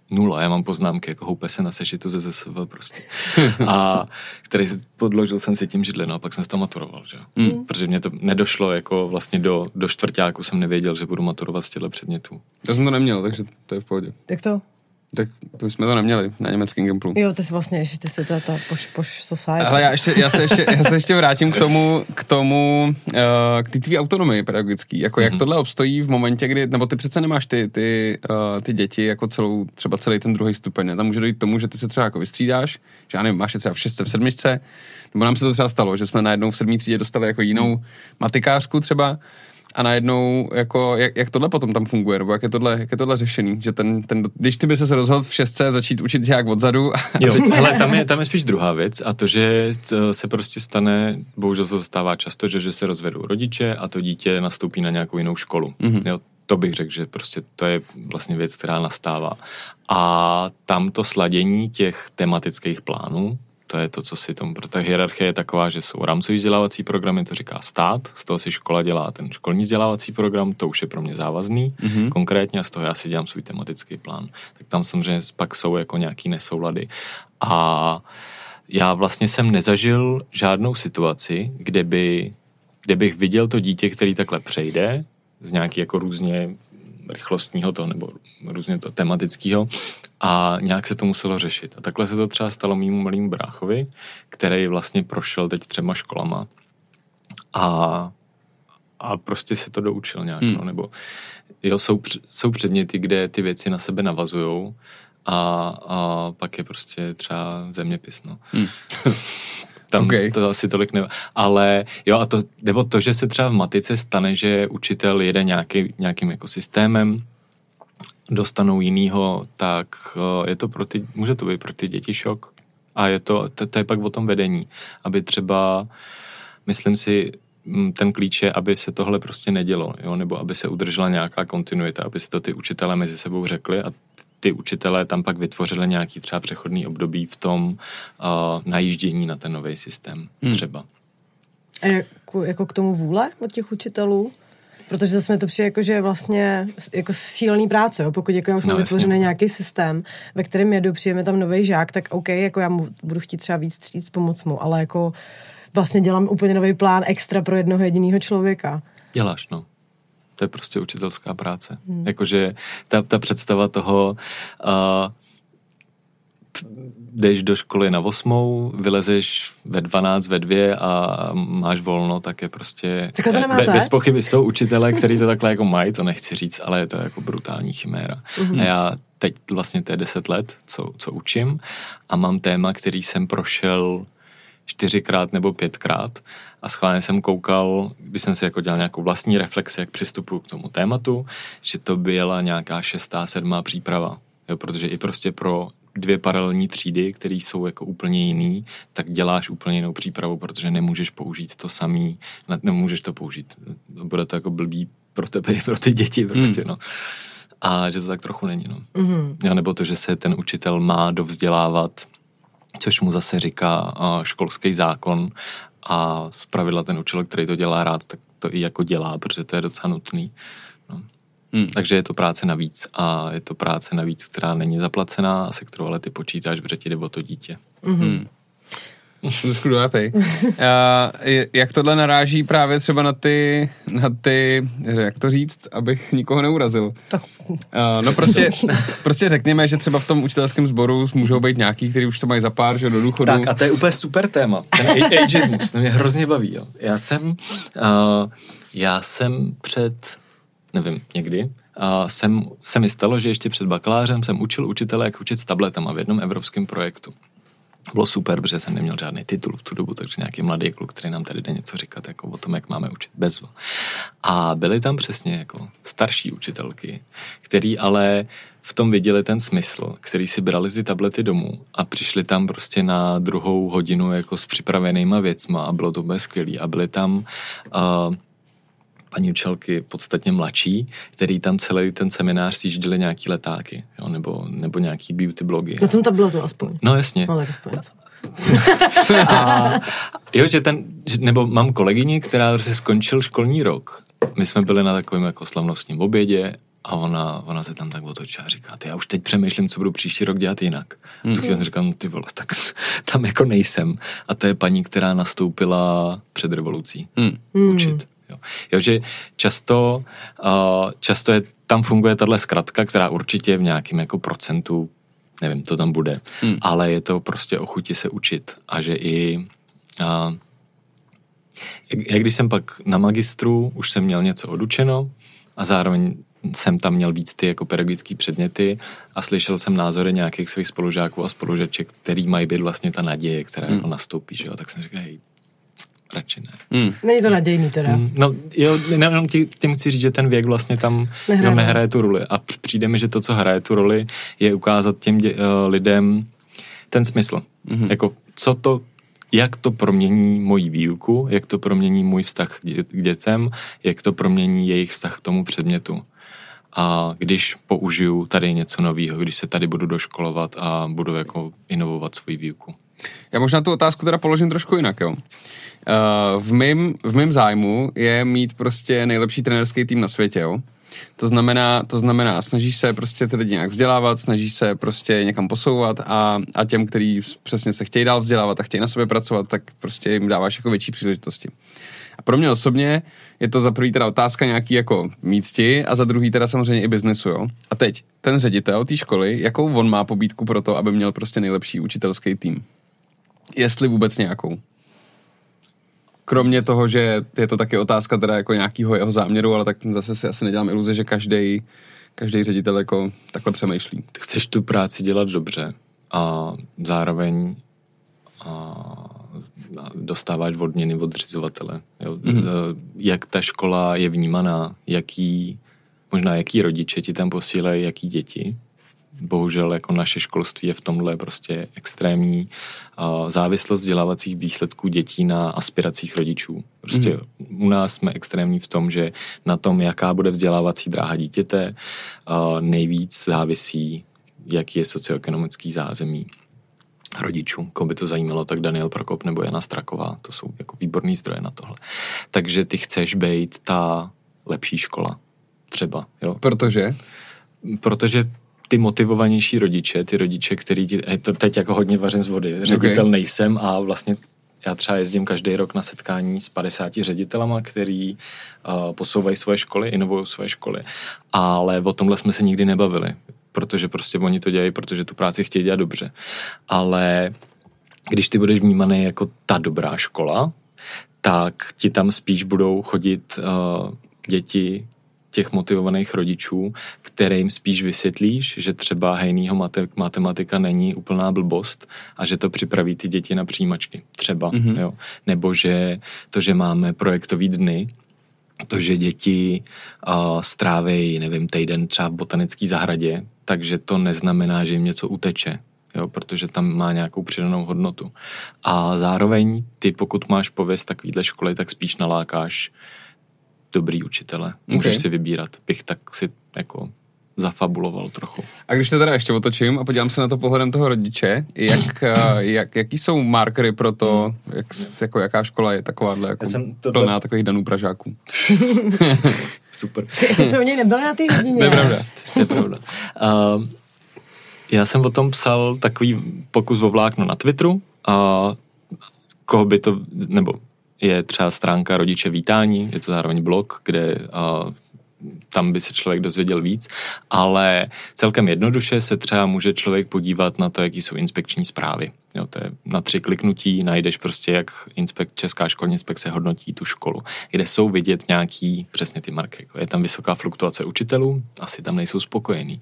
0. Já mám poznámky, jako houpe se na sešitu ze ZSV prostě. A který podložil jsem si tím židlem, a pak jsem se tam maturoval, že? Protože mě to nedošlo, jako vlastně do čtvrťáku jsem nevěděl, že budu maturovat z těchto předmětů. Já jsem to neměl, takže to je v pohodě. Jak to? Tak jsme to neměli na německém Gimplu. Jo, ty jsi vlastně, že ty jsi ta poš society. Ale já se ještě vrátím k té tvý autonomii pedagogický. Jako jak tohle obstojí v momentě, kdy, nebo ty přece nemáš ty děti jako třeba celý ten druhý stupeň. Tam může dojít k tomu, že ty se třeba jako vystřídáš, že já nevím, máš je třeba v 6, v 7, nebo nám se to třeba stalo, že jsme najednou v 7. třídě dostali jako jinou matikářku třeba, a najednou, jako, jak tohle potom tam funguje, nebo jak je tohle řešený, že když ty by se rozhodl v 6 začít učit jak odzadu. Jo, hele, tam je spíš druhá věc a to, že se prostě stane, bohužel se to stává často, že se rozvedou rodiče a to dítě nastoupí na nějakou jinou školu. Jo, to bych řekl, že prostě to je vlastně věc, která nastává. A tam to sladění těch tematických plánů, to je to, co si tomu, protože ta hierarchie je taková, že jsou rámcový vzdělávací programy, to říká stát, z toho si škola dělá ten školní vzdělávací program, to už je pro mě závazný, konkrétně, a z toho já si dělám svůj tematický plán. Tak tam samozřejmě pak jsou jako nějaký nesoulady. A já vlastně jsem nezažil žádnou situaci, kde bych viděl to dítě, který takhle přejde, z nějaký jako různě rychlostního toho, nebo různě to tematického a nějak se to muselo řešit. A takhle se to třeba stalo mému malému bráchovi, který vlastně prošel teď 3 školama a prostě se to doučil nějak, no, nebo jo, jsou předměty, kde ty věci na sebe navazujou a pak je prostě třeba zeměpis, no. Tam to asi tolik ne... Ale jo, a to, nebo to, že se třeba v matice stane, že učitel jede nějakým jako systémem, dostanou jinýho, tak je to může to být pro ty děti šok. A je to je pak o tom vedení. Aby třeba, myslím si, ten klíč je, aby se tohle prostě nedělo, jo? Nebo aby se udržela nějaká kontinuita, aby se to ty učitelé mezi sebou řekli a ty učitelé tam pak vytvořili nějaký třeba přechodný období v tom najíždění na ten nový systém třeba. A jako k tomu vůle od těch učitelů? Protože zase mi to přijde jako, že vlastně jako šílený práce, jo? Pokud jako já už mám vytvořený nějaký systém, ve kterém jedu, přijeme tam nový žák, tak OK, jako já budu chtít třeba víc vstříc pomoct mu, ale jako vlastně dělám úplně nový plán extra pro jednoho jediného člověka. Děláš, no. To je prostě učitelská práce. Jakože ta představa toho, jdeš do školy na 8, vylezeš ve 12, ve 2 a máš volno, tak je prostě... Takhle to nemáte? Bez pochyby jsou učitelé, kteří to takhle jako mají, to nechci říct, ale je to jako brutální chiméra. A já teď vlastně to je 10 let, co učím a mám téma, který jsem prošel 4krát nebo 5krát a schválně jsem koukal, když jsem si jako dělal nějakou vlastní reflexi, jak přistupuji k tomu tématu, že to byla nějaká 6., 7. příprava. Jo, protože i prostě pro 2 paralelní třídy, které jsou jako úplně jiný, tak děláš úplně jinou přípravu, protože nemůžeš použít to samý, nemůžeš to použít. Bude to jako blbý pro tebe i pro ty děti prostě, no. A že to tak trochu není, no. Jo, nebo to, že se ten učitel má dovzdělávat, což mu zase říká školský zákon a zpravidla ten učitel, který to dělá rád, tak to i jako dělá, protože to je docela nutný. No. Takže je to práce navíc a je to práce navíc, která není zaplacená a se kterou ale ty počítáš, protože ti jde o to dítě. Trošku dojatej. Jak tohle naráží právě třeba na ty, jak to říct, abych nikoho neurazil. No prostě řekněme, že třeba v tom učitelském sboru můžou být nějaký, kteří už to mají za pár, že do důchodu. Tak a to je úplně super téma. Ten ageismus, to mě hrozně baví. Jo. Já jsem před, nevím, někdy, se mi stalo, že ještě před bakalářem jsem učil učitele, jak učit s tabletama v jednom evropském projektu. Bylo super, protože jsem neměl žádný titul v tu dobu, takže nějaký mladý kluk, který nám tady jde něco říkat jako o tom, jak máme učit bezva. A byly tam přesně jako starší učitelky, který ale v tom viděli ten smysl, který si brali ty tablety domů a přišli tam prostě na 2. hodinu jako s připravenýma věcma a bylo to úplně skvělý. A byly tam paní učitelky podstatně mladší, který tam celý ten seminář sjížděli nějaký letáky, jo, nebo nějaký beauty blogy. Na tom tabletu aspoň. No jasně. No, tak aspoň. A jo, nebo mám kolegyni, která se skončil školní rok. My jsme byli na takovém jako slavnostním obědě A ona se tam tak otočila a říká, já už teď přemýšlím, co budu příští rok dělat jinak. Tak já jsem říkal, no ty vole, tak tam jako nejsem. A to je paní, která nastoupila před revolucí učit. Jo, že často je, tam funguje tahle zkratka, která určitě v nějakém jako procentu, nevím, to tam bude, ale je to prostě o chuti se učit. A že i jak když jsem pak na magistru, už jsem měl něco odučeno a zároveň jsem tam měl víc ty jako pedagogický předměty a slyšel jsem názory nějakých svých spolužáků a spolužaček, který mají být vlastně ta naděje, která jako nastoupí, že jo, tak jsem říkal, hej, radši ne. Není to nadějný teda. No jo, jenom tím chci říct, že ten věk vlastně tam nehraje tu roli. A přijde mi, že to, co hraje tu roli, je ukázat těm lidem ten smysl. Jako jak to promění moji výuku, jak to promění můj vztah k dětem, jak to promění jejich vztah k tomu předmětu. A když použiju tady něco nového, když se tady budu doškolovat a budu jako inovovat svoji výuku. Já možná tu otázku teda položím trošku jinak, jo. V mém zájmu je mít prostě nejlepší trenérský tým na světě, jo. To znamená, snažíš se prostě ty lidi nějak vzdělávat, snažíš se prostě někam posouvat a těm, kteří přesně se chtějí dál vzdělávat a chtějí na sobě pracovat, tak prostě jim dáváš jako větší příležitosti. A pro mě osobně je to za prvý teda otázka nějaký jako mícti a za druhý teda samozřejmě i biznesu, jo. A teď, ten ředitel té školy, jakou on má pobídku pro to, aby měl prostě nejlepší učitelský tým? Jestli vůbec nějakou. Kromě toho, že je to taky otázka teda jako nějakýho jeho záměru, ale tak zase si asi nedělám iluze, že každý ředitel jako takhle přemýšlí. Ty chceš tu práci dělat dobře a zároveň dostáváš odměny od zřizovatele. Jo? Jak ta škola je vnímaná, jaký rodiče ti tam posílají, jaký děti. Bohužel jako naše školství je v tomhle prostě extrémní závislost vzdělávacích výsledků dětí na aspiracích rodičů. Prostě u nás jsme extrémní v tom, že na tom, jaká bude vzdělávací dráha dítěte, nejvíc závisí, jaký je socioekonomický zázemí rodičů. Koho by to zajímalo, tak Daniel Prokop nebo Jana Straková, to jsou jako výborný zdroje na tohle. Takže ty chceš být ta lepší škola. Třeba, jo. Protože ty motivovanější rodiče, ty rodiče, který to teď jako hodně vařím z vody, ředitel nejsem a vlastně já třeba jezdím každý rok na setkání s 50 ředitelama, který posouvají svoje školy, inovují svoje školy, ale o tomhle jsme se nikdy nebavili, protože prostě oni to dělají, protože tu práci chtějí dělat dobře. Ale když ty budeš vnímaný jako ta dobrá škola, tak ti tam spíš budou chodit děti těch motivovaných rodičů, kterým spíš vysvětlíš, že třeba hejnýho matematika není úplná blbost a že to připraví ty děti na přijímačky. Třeba, jo. Nebo že to, že máme projektový dny, to, že děti stráví, nevím, týden třeba v botanické zahradě, takže to neznamená, že jim něco uteče. Jo, protože tam má nějakou přidanou hodnotu. A zároveň ty, pokud máš pověst takovýhle školy, tak spíš nalákáš dobrý učitele. Můžeš si vybírat. Bych tak si jako zafabuloval trochu. A když to teda ještě otočím a podívám se na to pohledem toho rodiče, jaký jsou markery pro to, jako jaká škola je takováhle jako plná takových danů Pražáků? Super. Ještě jsme u něj nebyli na té hodině. To je pravda. Já jsem o tom psal takový pokus o vlákno na Twitteru. Koho by to, nebo je třeba stránka Rodiče vítání, je to zároveň blog, kde tam by se člověk dozvěděl víc, ale celkem jednoduše se třeba může člověk podívat na to, jaký jsou inspekční zprávy. Jo, to je na 3 kliknutí, najdeš prostě, jak Česká školní inspekce hodnotí tu školu, kde jsou vidět nějaký, přesně ty marky. Je tam vysoká fluktuace učitelů, asi tam nejsou spokojení.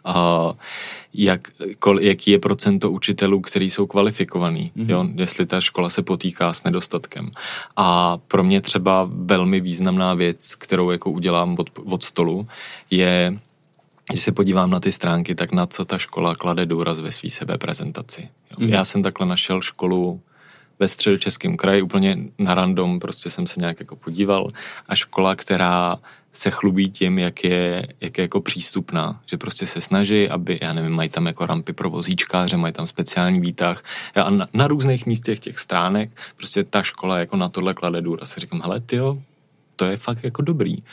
Jaký je procento učitelů, kteří jsou kvalifikovaní, jo, jestli ta škola se potýká s nedostatkem. A pro mě třeba velmi významná věc, kterou jako udělám od stolu, je, když se podívám na ty stránky, tak na co ta škola klade důraz ve své sebeprezentaci. Já jsem takhle našel školu ve Středočeském kraji, úplně na random, prostě jsem se nějak jako podíval a škola, která se chlubí tím, jak je jako přístupná, že prostě se snaží, aby, já nevím, mají tam jako rampy pro vozíčkáře, mají tam speciální výtah a na různých místech těch stránek prostě ta škola jako na tohle klade důraz. Říkám, hele tyjo, to je fakt jako dobrý.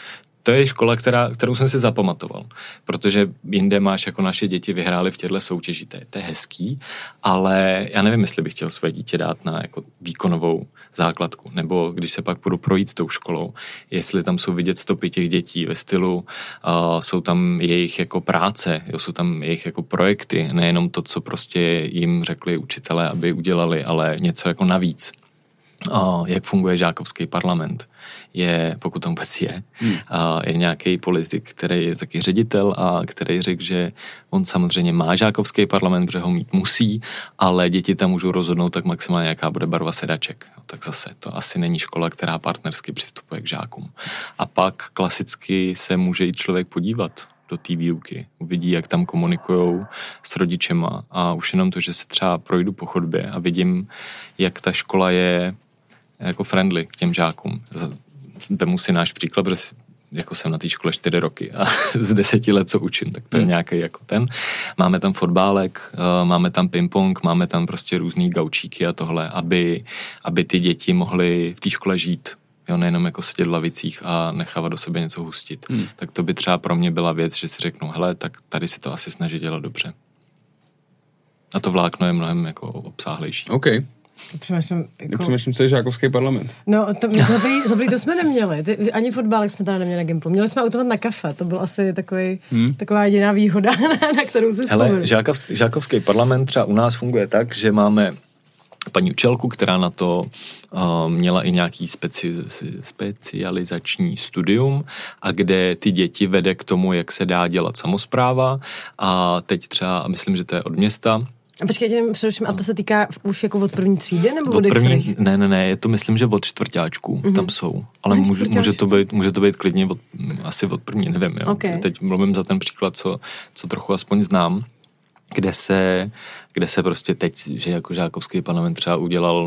to je škola, kterou jsem si zapamatoval, protože jinde máš jako naše děti vyhrály v těchto soutěži, to je hezký, ale já nevím, jestli bych chtěl své dítě dát na jako výkonovou základku, nebo když se pak budu projít tou školou, jestli tam jsou vidět stopy těch dětí ve stylu, jsou tam jejich jako práce, jsou tam jejich jako projekty, nejenom to, co prostě jim řekli učitelé, aby udělali, ale něco jako navíc. Jak funguje žákovský parlament. Pokud tam vůbec je nějaký politik, který je taky ředitel a který řekl, že on samozřejmě má žákovský parlament, protože ho mít musí, ale děti tam můžou rozhodnout tak maximálně, jaká bude barva sedaček. Tak zase to asi není škola, která partnersky přistupuje k žákům. A pak klasicky se může jít člověk podívat do té výuky. Uvidí, jak tam komunikujou s rodičema a už jenom to, že se třeba projdu po chodbě a vidím, jak ta škola je jako friendly k těm žákům. Vemu si náš příklad, protože jako jsem na té škole 4 roky a z 10 let, co učím, tak to je nějaký jako ten. Máme tam fotbálek, máme tam ping-pong, máme tam prostě různý gaučíky a tohle, aby ty děti mohly v té škole žít. Jo, nejenom jako sedět v lavicích a nechávat do sebe něco hustit. Tak to by třeba pro mě byla věc, že si řeknu, hele, tak tady si to asi snaží dělat dobře. A to vlákno je mnohem jako obsáhlejší. OK. Přemýšlím, co je žákovský parlament. No, to jsme neměli. Ani fotbálek jsme tady neměli na Gimplu. Měli jsme automat na kafe. To byl asi taková jediná výhoda, na kterou si vzpomněl. Hele, žákovský parlament třeba u nás funguje tak, že máme paní učitelku, která na to měla i nějaký specializační studium a kde ty děti vede k tomu, jak se dá dělat samospráva a teď třeba, myslím, že to je od města. A počkejte, především, a to se týká už jako od první třídy, nebo od první? Ne, je to myslím, že od čtvrťáčků tam jsou, ale může to být klidně asi od první, nevím, jo. Okay. Teď mluvím za ten příklad, co trochu aspoň znám, kde se prostě teď, že jako žákovský parlament třeba udělal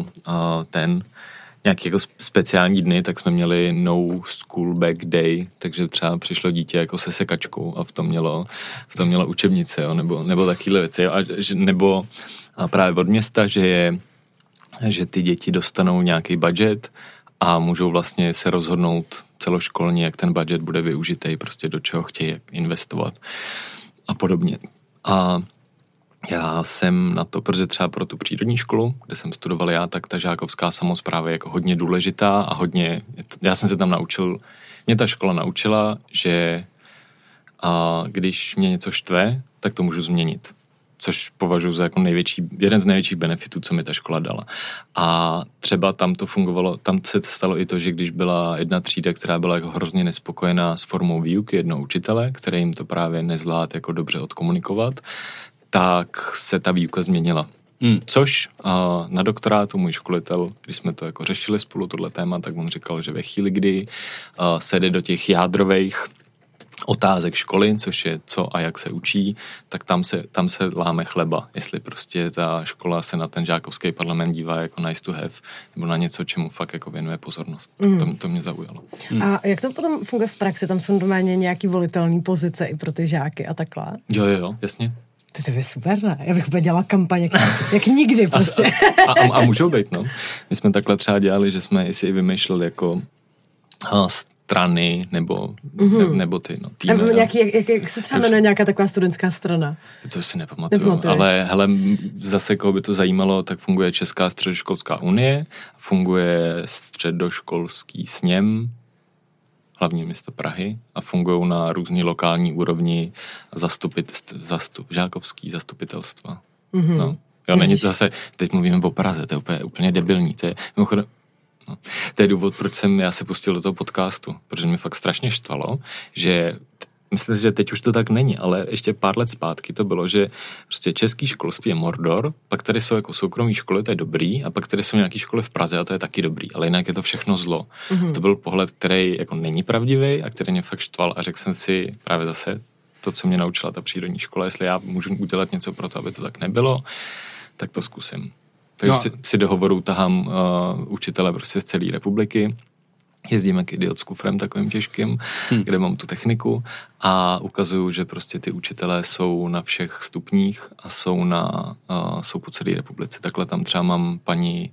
nějaký jako speciální dny, tak jsme měli no school bag day, takže třeba přišlo dítě jako se sekačkou a v tom mělo učebnice, jo, nebo takovýhle věci, jo, nebo právě od města, že ty děti dostanou nějaký budget a můžou vlastně se rozhodnout celoškolně, jak ten budget bude využitý, prostě do čeho chtějí investovat a podobně. A já jsem na to, protože třeba pro tu přírodní školu, kde jsem studoval já, tak ta žákovská samospráva je jako hodně důležitá a já jsem se tam naučil, mě ta škola naučila, že když mě něco štve, tak to můžu změnit. Což považuji za jako jeden z největších benefitů, co mi ta škola dala. A třeba tam to fungovalo, tam se stalo i to, že když byla jedna třída, která byla jako hrozně nespokojená s formou výuky jednoho učitele, který jim to právě nezvlád jako dobře odkomunikovat, tak se ta výuka změnila. Což na doktorátu můj školitel, když jsme to jako řešili spolu tohle téma, tak on říkal, že ve chvíli, kdy se jde do těch jádrových otázek školy, což je co a jak se učí, tak tam se láme chleba, jestli prostě ta škola se na ten žákovský parlament dívá jako nice to have, nebo na něco, čemu fakt jako věnuje pozornost. To mě zaujalo. A jak to potom funguje v praxi? Tam jsou normálně nějaký volitelný pozice i pro ty žáky a takhle? Jo, jasně. To je super, ne? Já bych úplně dělala kampaň jak nikdy prostě. A můžou být, no. My jsme takhle třeba dělali, že jsme si i vymýšleli jako strany nebo ty, no, týmy. Jak se třeba jmenuje nějaká taková studentská strana? To si nepamatuju, ale hele, zase koho by to zajímalo, tak funguje Česká středoškolská unie, funguje středoškolský sněm, hlavní město Prahy a fungují na různý lokální úrovni žákovský zastupitelstva. No. Jo, není to zase, teď mluvíme o Praze, to je úplně debilní. To je důvod, proč jsem já se pustil do toho podcastu, protože mě fakt strašně štvalo, že myslím si, že teď už to tak není, ale ještě pár let zpátky to bylo, že prostě český školství je Mordor, pak tady jsou jako soukromí školy, to je dobrý, a pak tady jsou nějaké školy v Praze a to je taky dobrý, ale jinak je to všechno zlo. To byl pohled, který jako není pravdivý a který mě fakt štval a řekl jsem si právě zase to, co mě naučila ta přírodní škola, jestli já můžu udělat něco pro to, aby to tak nebylo, tak to zkusím. Takže si do hovorů tahám učitele prostě z celé republiky. Jezdíme k Idiot s kufrem takovým těžkým, kde mám tu techniku a ukazuju, že prostě ty učitelé jsou na všech stupních a jsou po celé republice. Takhle tam třeba mám paní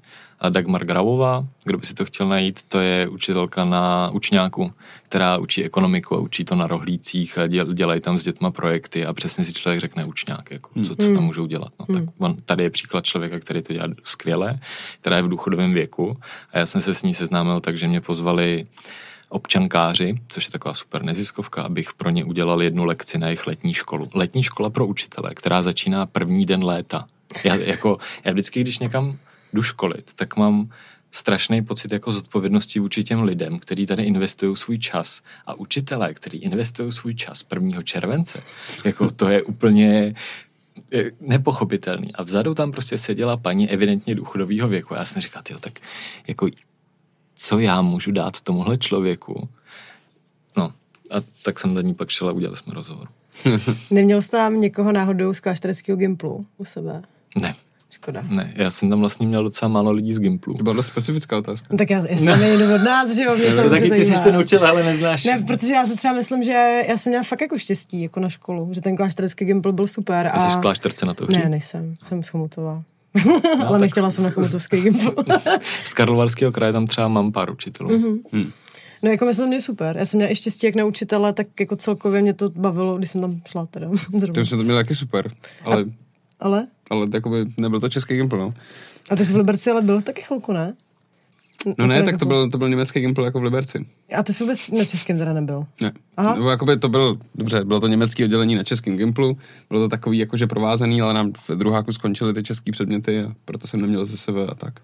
Dagmar Grauová, kdo by si to chtěl najít, to je učitelka na učňáku, která učí ekonomiku a učí to na rohlících a dělají tam s dětma projekty a přesně si člověk řekne učňák, jako, co tam můžou dělat. No, tak tady je příklad člověka, který to dělá skvěle, která je v důchodovém věku a já jsem se s ní seznámil, takže mě pozvali občankáři, což je taková super neziskovka, abych pro ně udělal jednu lekci na jejich letní školu. Letní škola pro učitele, která začíná první den léta. Já vždycky, když někam jdu školit, tak mám strašný pocit jako zodpovědnosti vůči těm lidem, kteří tady investují svůj čas a učitelé, kteří investují svůj čas 1. července. Jako to je úplně nepochopitelný. A vzadu tam prostě seděla paní evidentně důchodového věku. A já jsem říkal, tak jako co já můžu dát tomuhle člověku? No, a tak jsem za ní pak šel a udělali jsme rozhovor. Neměl jsi tam někoho náhodou z klášterského Gimplu u sebe? Ne. Škoda. Ne, já jsem tam vlastně měl docela málo lidí z Gimplu. To byla dost specifická otázka. No, tak já jsem nejdu od nás, že jo, mě no, taky ty jsi to naučila, ale neznáš. Ne, protože já se třeba myslím, že já jsem měla fakt jako štěstí jako na školu, že ten klášterský Gimpl byl super. A jsi v klášterce na to hří? Ne, nejsem, jsem z Chomutová. No, ale nechtěla jsem na Chomutovský Gimpl. Z Karlovarského kraje tam třeba mám pár učitelů. No jako myslím, že super. Já jsem měla i štěstí jak na učitele, tak jako celkově mě to bavilo, když jsem tam šla teda. To jsem to měl taky super, ale? Ale takoby nebyl to český Gimpl, no. A ty jsi v Liberci ale byl taky chvilku, ne? No ne, tak to byl německý Gimpl jako v Liberci. A ty jsi vůbec na českém teda nebyl? Ne. Nebo jakoby to bylo, dobře, bylo to německé oddělení na českém Gimplu, bylo to takový jakože provázaný, ale nám v druháku skončily ty český předměty a proto jsem neměl ZSV a tak.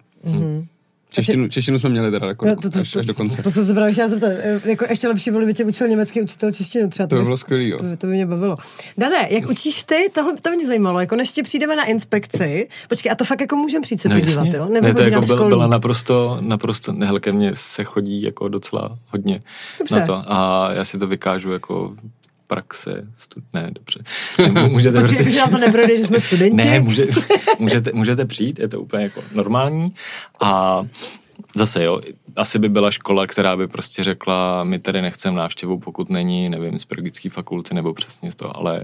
Češtinu jsme měli teda jako až do konce. To jsem se právě chtěla zeptat. Jako ještě lepší bylo, by tě učil německý učitel češtinu třeba. To by bylo skvělý, jo. To by mě bavilo. Dane, jak učíš ty? To mě zajímalo. Jako než ti přijdeme na inspekci. Počkej, a to fakt jako můžeme přijít se podívat, jo? Nebo ne, to jako byla naprosto nehle, ke mně se chodí jako docela hodně na to. A já si to vykážu jako praxe, dobře. Můžete Počkej, prostě... že nám to neprojde, že jsme studenti? Ne, můžete přijít, je to úplně jako normální a zase jo, asi by byla škola, která by prostě řekla, my tady nechceme návštěvu, pokud není, nevím, z pedagogické fakulty nebo přesně to, ale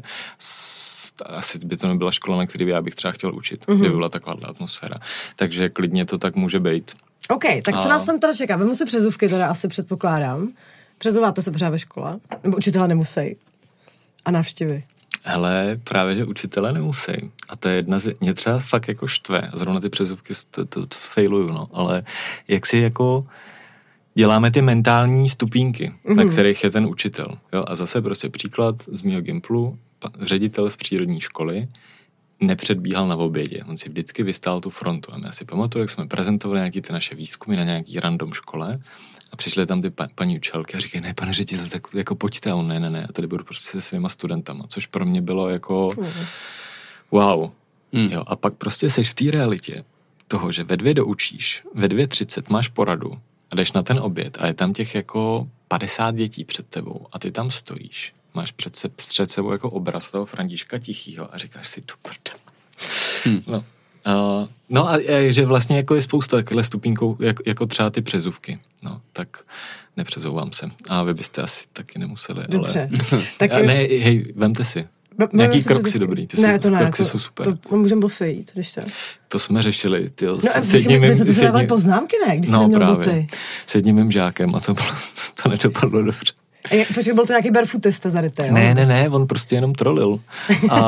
asi by to nebyla škola, na který já bych třeba chtěl učit, kdyby byla taková atmosféra. Takže klidně to tak může být. OK, tak co nás tam teda čeká? Vemu si přezůvky, teda asi předpokládám. Přezouváte se pořád ve škole? Nebo učitelé nemusí? A návštěvy? Hele, právě, že učitelé nemusí. A to je jedna mě třeba fakt jako štve. A zrovna ty přezůvky to failuju, no. Ale jak si jako děláme ty mentální stupínky, na kterých je ten učitel. Jo? A zase prostě příklad z mýho Gimplu, ředitel z přírodní školy nepředbíhal na obědě. On si vždycky vystál tu frontu. A já si pamatuju, jak jsme prezentovali nějaké ty naše výzkumy na nějaký random škole a přišly tam ty paní učitelky a říkají, ne, pane ředitel, tak jako pojďte. A on, ne, já tady budu prostě se svýma studentama, což pro mě bylo jako wow. Jo, a pak prostě seš v té realitě toho, že ve 2 doučíš, ve 2:30 máš poradu a jdeš na ten oběd a je tam těch jako 50 dětí před tebou a ty tam stojíš. Máš před sebou jako obraz toho Františka Tichýho a říkáš si, tu prdel. No a že vlastně jako je spousta takovýhle stupínkou, jako třeba ty přezůvky. No, tak nepřezouvám se. A vy byste asi taky nemuseli. Dobře. Ale... Tak ne, hej, vemte si. Nějaký kroksy dobrý. Kroksy jsou super. To můžeme bosy jít, když to... To jsme řešili. No a ty jsi dávali poznámky, ne? Když jsi neměl boty. S jedním mým žákem a to nedopadlo dobře. Počkej, byl to nějaký barefootista zarytý, jo? Ne, on prostě jenom trolil. A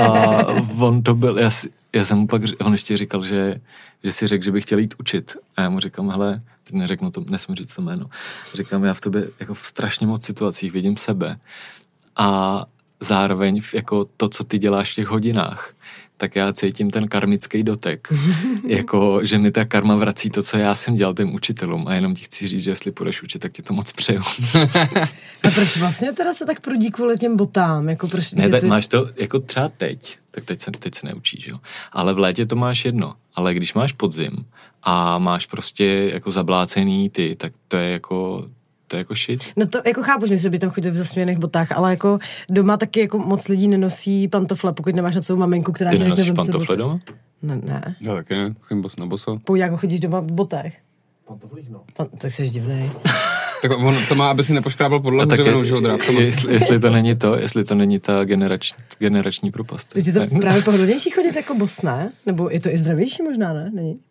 on to byl, já jsem mu pak, on ještě říkal, že si řekl, že by chtěl jít učit. A já mu říkám, hele, teď neřeknu to, nesmím říct to jméno. Říkám, já v tobě jako v strašně moc situacích vidím sebe. A zároveň jako to, co ty děláš v těch hodinách, tak já cítím ten karmický dotek. Jako, že mi ta karma vrací to, co já jsem dělal těm učitelům a jenom ti chci říct, že jestli půjdeš učit, tak ti to moc přeju. A proč vlastně teda se tak prudí kvůli těm botám? Jako proč ne, tak máš to, jako třeba teď se neučíš, jo. Ale v létě to máš jedno. Ale když máš podzim a máš prostě jako zablácený ty, tak to je jako shit. No to jako chápu, že by tam chodili v zasměrných botách, ale jako doma taky jako moc lidí nenosí pantofle, pokud nemáš na celou maminku, která... Ty nenosíš pantofle doma? Ne. Já taky ne, chodím na boso. Pouť jako chodíš doma v botách? Pantoflích, no. Tak jsi divnej. Tak on to má, aby si nepoškrábal podlahu dřevěnou, že ho drápkama. Jestli to není ta generační propast. Je to právě pohodlnější chodit jako bos, ne? Nebo je to i zdravější možná, ne? Není?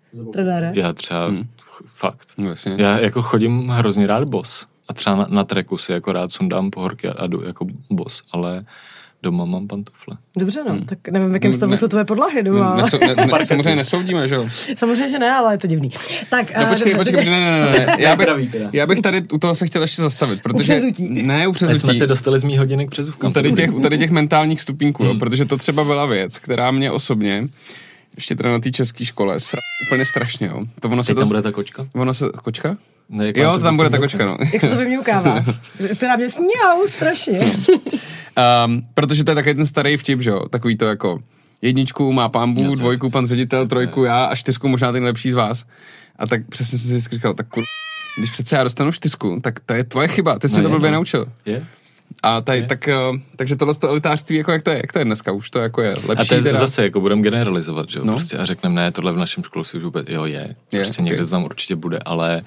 trenére? Já třeba fakt. Vlastně. Já jako chodím hrozně rád bos. A třeba na treku si jako rád sundám pohorky a jdu jako bos, ale doma mám pantofle. Dobře, no, tak nevím, v jakém stavu jsou tvoje podlahy doma. Samozřejmě nesoudíme, že jo? Samozřejmě, že ne, ale je to divný. Tak, no počkej, ne. Já bych tady u toho se chtěl ještě zastavit, protože... U přezutí. Jsme se dostali z mých hodinek k přezůvkám. U tady těch mentálních stupínků, jo, protože to třeba byla věc, která mě osobně, ještě teda na té české škole, úplně strašně, jo. Tam bude ta kočka? Kočka? Ne, jo, tam bude ta kočka, no. Jak se to vymňukává? Která mě sněhou strašně. Protože to je takový ten starý vtip, že jo, takový to jako 1 má pán Bůh, 2 pan ředitel, 3 já a 4 možná ten lepší z vás. A tak přesně jsem si říkal, tak když přece já dostanu 4, tak to je tvoje chyba, ty jsi to blbě naučil. Je. A tady, takže tohle elitářství, jako jak to je dneska, už to jako je lepší. A to je zase, jako budeme generalizovat, že jo, prostě a řekneme, ne, tohle v našem školství vůbec, jo, je. Prostě někde to tam určitě bude, ale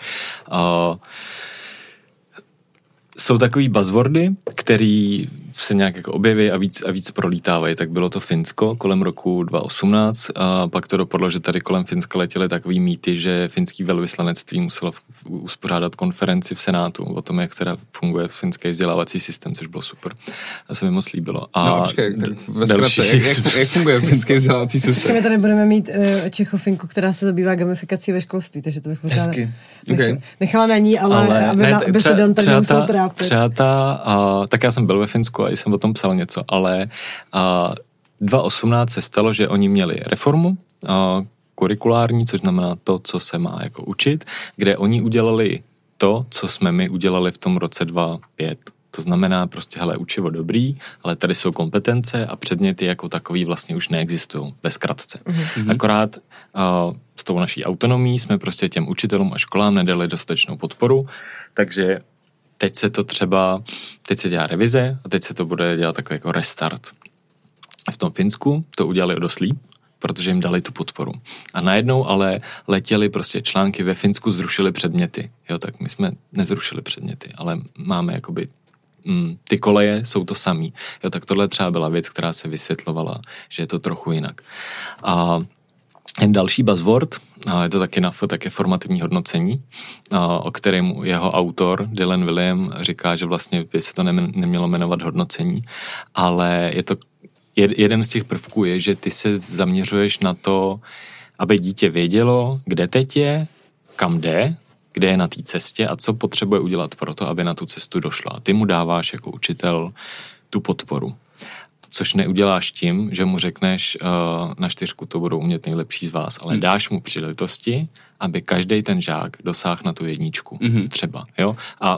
jsou takový buzzwordy, který se nějak jako objeví a víc prolítávají. Tak bylo to Finsko kolem roku 2018 a pak to dopadlo, že tady kolem Finska letěly takový mýty, že finský velvyslanectví muselo uspořádat konferenci v Senátu o tom, jak teda funguje finský vzdělávací systém, což bylo super. A se mi moc líbilo. A počkej, ve zkratce, jak funguje finský vzdělávací systém? My tady budeme mít Čechofinku, která se zabývá gamifikací ve školství, takže to bych možná nechala na ní, ale aby se Dan tady musel trápit. Třeba tak já jsem byl ve Finsku a jsem o tom psal něco, ale 2018 se stalo, že oni měli reformu kurikulární, což znamená to, co se má jako učit, kde oni udělali to, co jsme my udělali v tom roce 2005. To znamená prostě, hele, učivo dobrý, ale tady jsou kompetence a předměty jako takový vlastně už neexistují, ve zkratce. Akorát s tou naší autonomií jsme prostě těm učitelům a školám nedali dostatečnou podporu, takže teď se dělá revize a teď se to bude dělat takový jako restart. V tom Finsku to udělali dost líp, protože jim dali tu podporu. A najednou ale letěly prostě články, ve Finsku zrušili předměty. Jo, tak my jsme nezrušili předměty, ale máme jakoby ty koleje jsou to samý. Jo, tak tohle třeba byla věc, která se vysvětlovala, že je to trochu jinak. A další buzzword, je to taky také formativní hodnocení, o kterém jeho autor Dylan William říká, že vlastně by se to nemělo jmenovat hodnocení, ale je to jeden z těch prvků je, že ty se zaměřuješ na to, aby dítě vědělo, kde teď je, kam jde, kde je na té cestě a co potřebuje udělat pro to, aby na tu cestu došla. A ty mu dáváš jako učitel tu podporu. Což neuděláš tím, že mu řekneš na 4 to budou umět nejlepší z vás, ale dáš mu příležitosti, aby každý ten žák dosáhl na tu 1 třeba, jo? A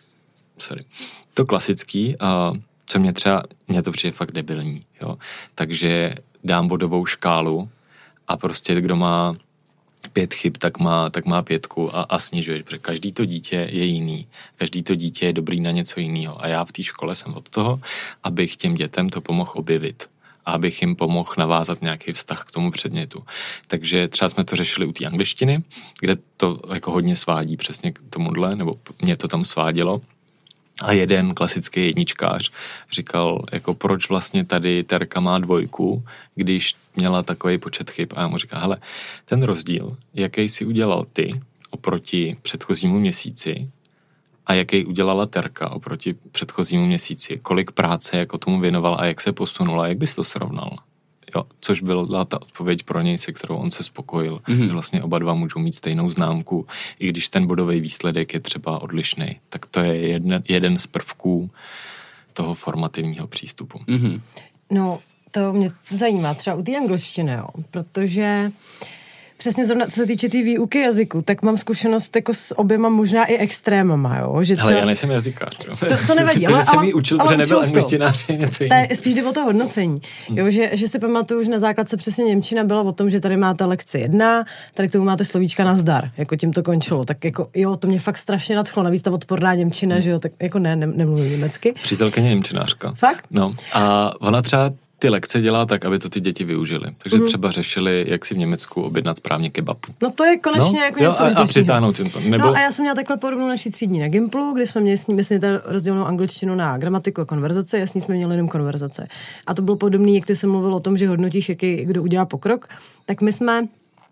to klasický, co mě to přijde fakt debilní, jo? Takže dám bodovou škálu a prostě kdo má 5 chyb, tak má 5 a snižuješ, protože každý to dítě je jiný. Každý to dítě je dobrý na něco jiného. A já v té škole jsem od toho, abych těm dětem to pomohl objevit. A abych jim pomohl navázat nějaký vztah k tomu předmětu. Takže třeba jsme to řešili u té angličtiny, kde to jako hodně svádí přesně k tomuhle, nebo mě to tam svádělo. A jeden klasický jedničkář říkal, jako proč vlastně tady Terka má 2, když měla takový počet chyb. A já mu říkám, hele, ten rozdíl, jaký si udělal ty oproti předchozímu měsíci a jaký udělala Terka oproti předchozímu měsíci, kolik práce jako tomu věnoval a jak se posunula, jak bys to srovnal? Jo, což byla ta odpověď pro něj, se kterou on se spokojil. Že vlastně oba dva můžou mít stejnou známku, i když ten bodový výsledek je třeba odlišný. Tak to je jeden z prvků toho formativního přístupu. No, to mě zajímá třeba u té angličtiny, jo, protože přesně zrovna, co se týče té výuky jazyku, tak mám zkušenost jako s oběma možná i extrémama, jo. Že třeba... Hele, já nejsem jazykář, jo. To nevadí, ale jsem ji učil, protože nebyl angličtinář, je něco jiného. Spíš jde o to hodnocení, jo, že si pamatuju, že na základce přesně němčina byla o tom, že tady máte lekci 1, tady k tomu máte slovíčka nazdar, jako tím to končilo, tak jako jo, to mě fakt strašně nadchlo, navíc ta odporná němčina, že jo, tak jako nemluvím německy. Přítelkyně němčinářka. Fakt? No, a ona třeba ty lekce dělá tak, aby to ty děti využily. Takže třeba řešili, jak si v Německu objednat správně kebab. No to je konečně jako něco a přitáhnout jim to. Nebo... No a já jsem měla takhle podobnou naší třídní na Gimplu, kdy jsme měli s ní rozdělenou angličtinu na gramatiku a konverzace, jasně jsme měli jenom konverzace. A to bylo podobný, jak ty jsem mluvil o tom, že hodnotíš, jaký kdo udělá pokrok, tak my jsme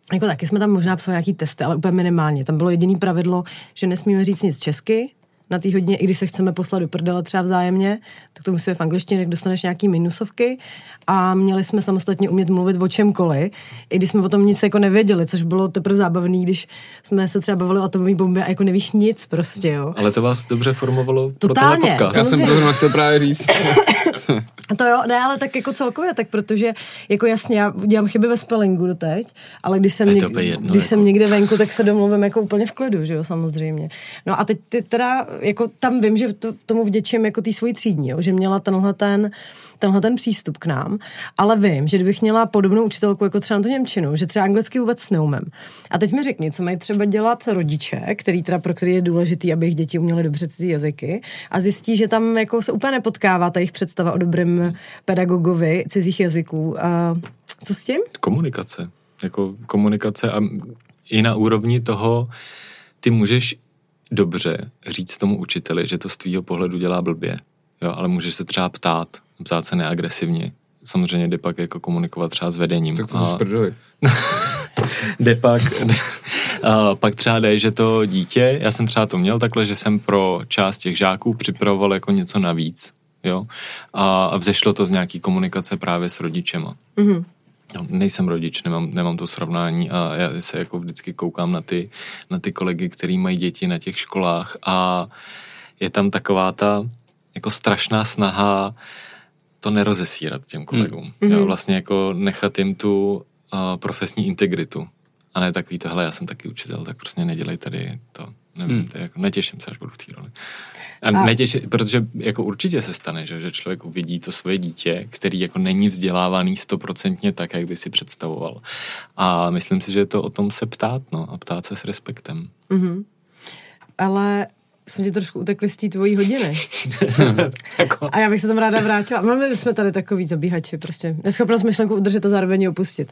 jako taky jsme tam možná psali nějaký testy, ale úplně minimálně. Tam bylo jediný pravidlo, že nesmíme říct nic česky na té hodině, i když se chceme poslat do prdele třeba vzájemně, tak to musíme v angličtině, jak dostaneš nějaký minusovky a měli jsme samostatně umět mluvit o čemkoliv, i když jsme o tom nic jako nevěděli, což bylo teprve zábavný, když jsme se třeba bavili o atomové bombě a jako nevíš nic prostě, jo. Ale to vás dobře formovalo Totálně, pro tenhle podcast. Já jsem to chtěl právě říct. To jo, ne, ale tak jako celkově, tak protože jako jasně, já dělám chyby ve spellingu doteď, ale když jsem někde venku, tak se domluvím jako úplně v klidu, že jo, samozřejmě. No a teď teda, jako tam vím, že tomu vděčím jako tý svojí třídní, jo, že měla tenhle ten přístup k nám, ale vím, že kdybych měla podobnou učitelku jako třeba na tu němčinu, že třeba anglicky vůbec neumím. A teď mi řekni, co mají třeba dělat rodiče, pro který je důležitý, aby jejich děti uměly dobře cizí jazyky a zjistí, že tam jako se úplně nepotkává ta jejich představa o dobrém pedagogovi cizích jazyků. A co s tím? Komunikace. Jako komunikace a i na úrovni toho ty můžeš dobře říct tomu učiteli, že to z tvýho pohledu dělá blbě. Jo, ale můžeš se třeba ptát se neagresivně. Samozřejmě jde pak jako komunikovat třeba s vedením. Tak to jsi prdeli. Pak třeba jde, že to dítě, já jsem třeba to měl takhle, že jsem pro část těch žáků připravoval jako něco navíc. Jo? A vzešlo to z nějaký komunikace právě s rodičema. Mm-hmm. No, nejsem rodič, nemám to srovnání a já se jako vždycky koukám na ty kolegy, který mají děti na těch školách a je tam taková ta jako strašná snaha to nerozesírat těm kolegům. Jo? Vlastně jako nechat jim tu profesní integritu. A ne takový tohle, já jsem taky učitel, tak prostě nedělej tady to. Nevím, to jako, netěším se, až budu v té roli. A netěším, protože jako určitě se stane, že člověk uvidí to svoje dítě, který jako není vzdělávaný 100% tak, jak by si představoval. A myslím si, že je to o tom se ptát, no, a ptát se s respektem. Mm-hmm. Ale jsme ti trošku utekli z té tvojí hodiny. A já bych se tam ráda vrátila. My jsme tady takový zabíhači, prostě. Neschopnost myšlenku udržet a zároveň ji opustit.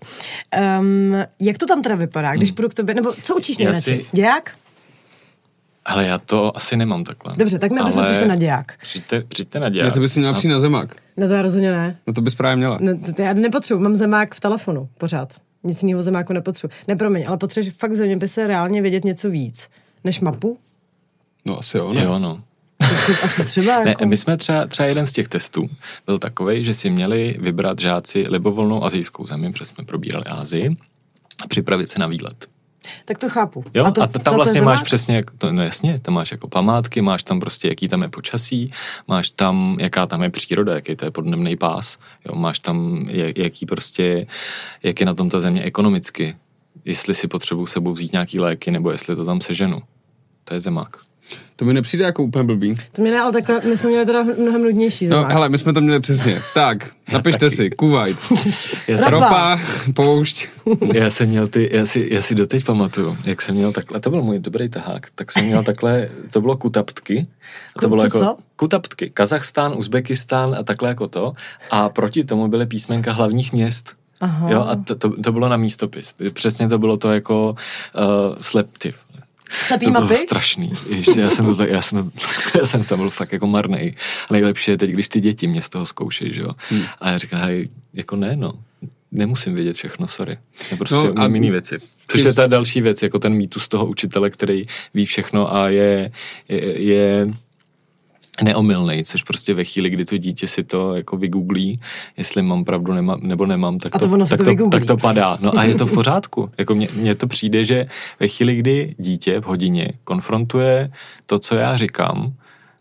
Jak to tam teda vypadá, když půjdu k tobě, nebo co učíš nejradši? Děják? Ale já to asi nemám takhle. Dobře, tak my bychom přišli na děják. Přijďte na děják. Já to bys měla přijít na zemák. No to já rozhodně ne. No to bys právě měla. No, já nepotřebuji, mám zemák v telefonu, pořád. Nic jiného zemáku nepotřebuji. Nepromiň, ale potřebuješ fakt v zeměpise reálně vědět něco víc, než mapu? No asi jo, ne? Jo, no. A co třeba jako? Ne, my jsme třeba jeden z těch testů byl takovej, že si měli vybrat žáci libovolnou asijskou zemi, protože jsme probírali Asii, a připravit se na výlet. Tak to chápu. Jo? A tam vlastně máš přesně, no jasně, tam máš jako památky, máš tam prostě, jaký tam je počasí, máš tam, jaká tam je příroda, jaký to je podnebný pás, jo? Máš tam, jaký prostě, jak je na tom ta země ekonomicky, jestli si potřebuji sebou vzít nějaký léky, nebo jestli to tam seženu. To je zemák. To mi nepřijde jako úplně blbý. To mě ne, ale takhle, my jsme měli teda mnohem nudnější zemák. No hele, my jsme to měli přesně. Tak, napište si, Kuwait. Ropa, poušť. Já si doteď pamatuju, jak jsem měl takhle, to byl můj dobrý tahák, tak jsem měl takhle, to bylo Kutaptky. A to bylo jako Kutaptky, Kazachstán, Uzbekistán a takhle jako to. A proti tomu byly písmenka hlavních měst. Aha. Jo, a to bylo na místopis. Přesně to bylo to jako sleptiv. Slepý to mapy? bylo strašný. Ještě, já jsem tam byl fakt jako marnej. Ale nejlepší je teď, když ty děti mě z toho zkoušejí, že jo. A já říkám, hej, jako nemusím vědět všechno, sorry. Já prostě umím jiný věci. Což je ta další věc, jako ten mýtus toho učitele, který ví všechno a je neomylnej, což prostě ve chvíli, kdy to dítě si to jako vygooglí, jestli mám pravdu nebo nemám, tak to padá. No a je to v pořádku. Jako mně to přijde, že ve chvíli, kdy dítě v hodině konfrontuje to, co já říkám,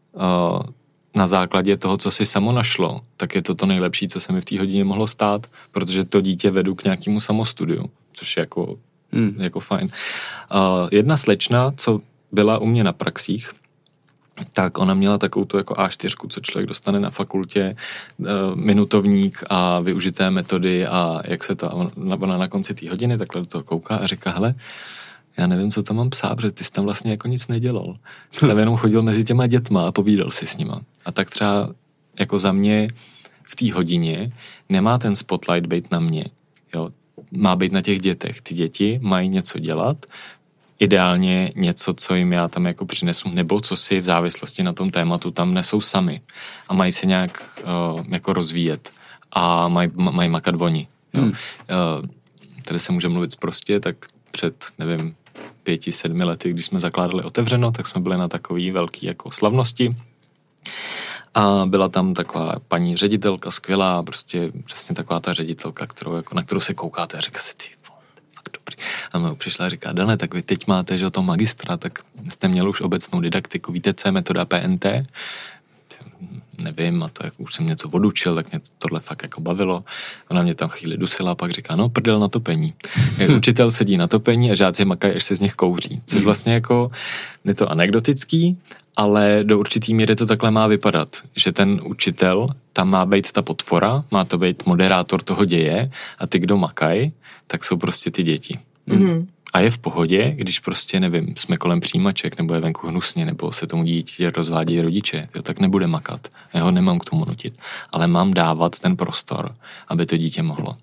na základě toho, co si samo našlo, tak je to nejlepší, co se mi v té hodině mohlo stát, protože to dítě vedu k nějakému samostudiu, což je jako fajn. Jedna slečna, co byla u mě na praxích, tak ona měla takovou tu jako A4, co člověk dostane na fakultě, minutovník a využité metody a jak se to, ona na konci té hodiny takhle do toho kouká a říká, hele, já nevím, co tam mám psát, protože ty jsi tam vlastně jako nic nedělal. Ty tam jenom chodil mezi těma dětma a povídal si s nima. A tak třeba jako za mě v té hodině nemá ten spotlight být na mě. Jo? Má být na těch dětech. Ty děti mají něco dělat, ideálně něco, co jim já tam jako přinesu, nebo co si v závislosti na tom tématu tam nesou sami. A mají se nějak jako rozvíjet. A mají makat oni. Jo? tady se může mluvit prostě, tak před, nevím, 5-7 lety, když jsme zakládali Otevřeno, tak jsme byli na takový velký jako slavnosti. A byla tam taková paní ředitelka, skvělá, prostě přesně taková ta ředitelka, na kterou se koukáte a říká si, ty, fakt dobrý. A mě přišla a říká, Dane, tak vy teď máte, že o tom magistra, tak jste měli už obecnou didaktiku, víte, co je metoda PNT? Nevím, a to jak už jsem něco odučil, tak mě tohle fakt jako bavilo. Ona mě tam chvíli dusila a pak říká, no prdel na topení. Učitel sedí na topení a žáci makají, až se z nich kouří. Což vlastně jako, je to anekdotický, ale do určitý míry to takhle má vypadat, že ten učitel, tam má být ta podpora, má to být moderátor toho děje a ty, kdo makají, tak jsou prostě ty děti. Mm-hmm. A je v pohodě, když prostě, nevím, jsme kolem přijímaček, nebo je venku hnusně, nebo se tomu dítě rozvádějí rodiče, jo, tak nebude makat. Já ho nemám k tomu nutit. Ale mám dávat ten prostor, aby to dítě mohlo.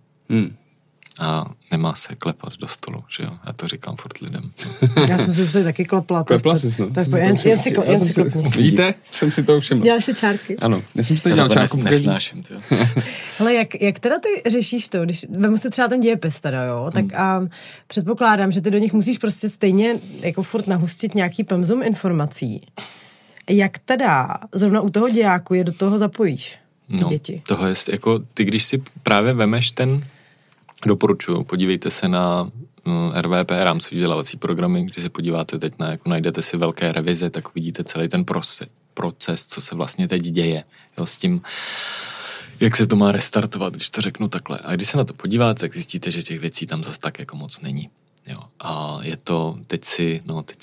A nemá se klepat do stolu, že jo? Já to říkám furt lidem. Já jsem si už tady taky klepla. Klepla jsi, no. Jen si klepnu. Vidíte? Jsem si to všiml. Děláš si čárky. Ano, já jsem si tady dělal čárku. Nesnáším, jo. Ale jak teda ty řešíš to, když vemu si třeba ten dějepis teda, jo, tak a předpokládám, že ty do nich musíš prostě stejně jako furt nahustit nějaký pemzum informací. Jak teda zrovna u toho dějáku je do toho zapojíš děti? Toho je jako, ty když si právě vemeš ten, doporučuju, podívejte se na RVP, rámcový vzdělávací programy, když se podíváte teď jako najdete si velké revize, tak uvidíte celý ten proces, co se vlastně teď děje, jo, s tím, jak se to má restartovat, když to řeknu takhle. A když se na to podíváte, tak zjistíte, že těch věcí tam zas tak jako moc není. Jo. A je to, teď si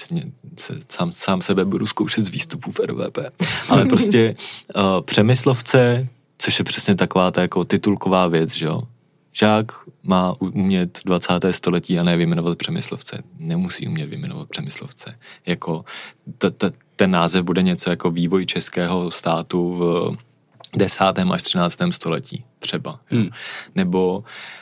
sám sebe budu zkoušet z výstupů v RVP, ale prostě přemyslovce, což je přesně taková ta jako titulková věc, že jo. Žák má umět 20. století a ne vyjmenovat přemyslovce. Nemusí umět vyjmenovat přemyslovce. Jako ten název bude něco jako vývoj českého státu v 10. až 13. století třeba. Nebo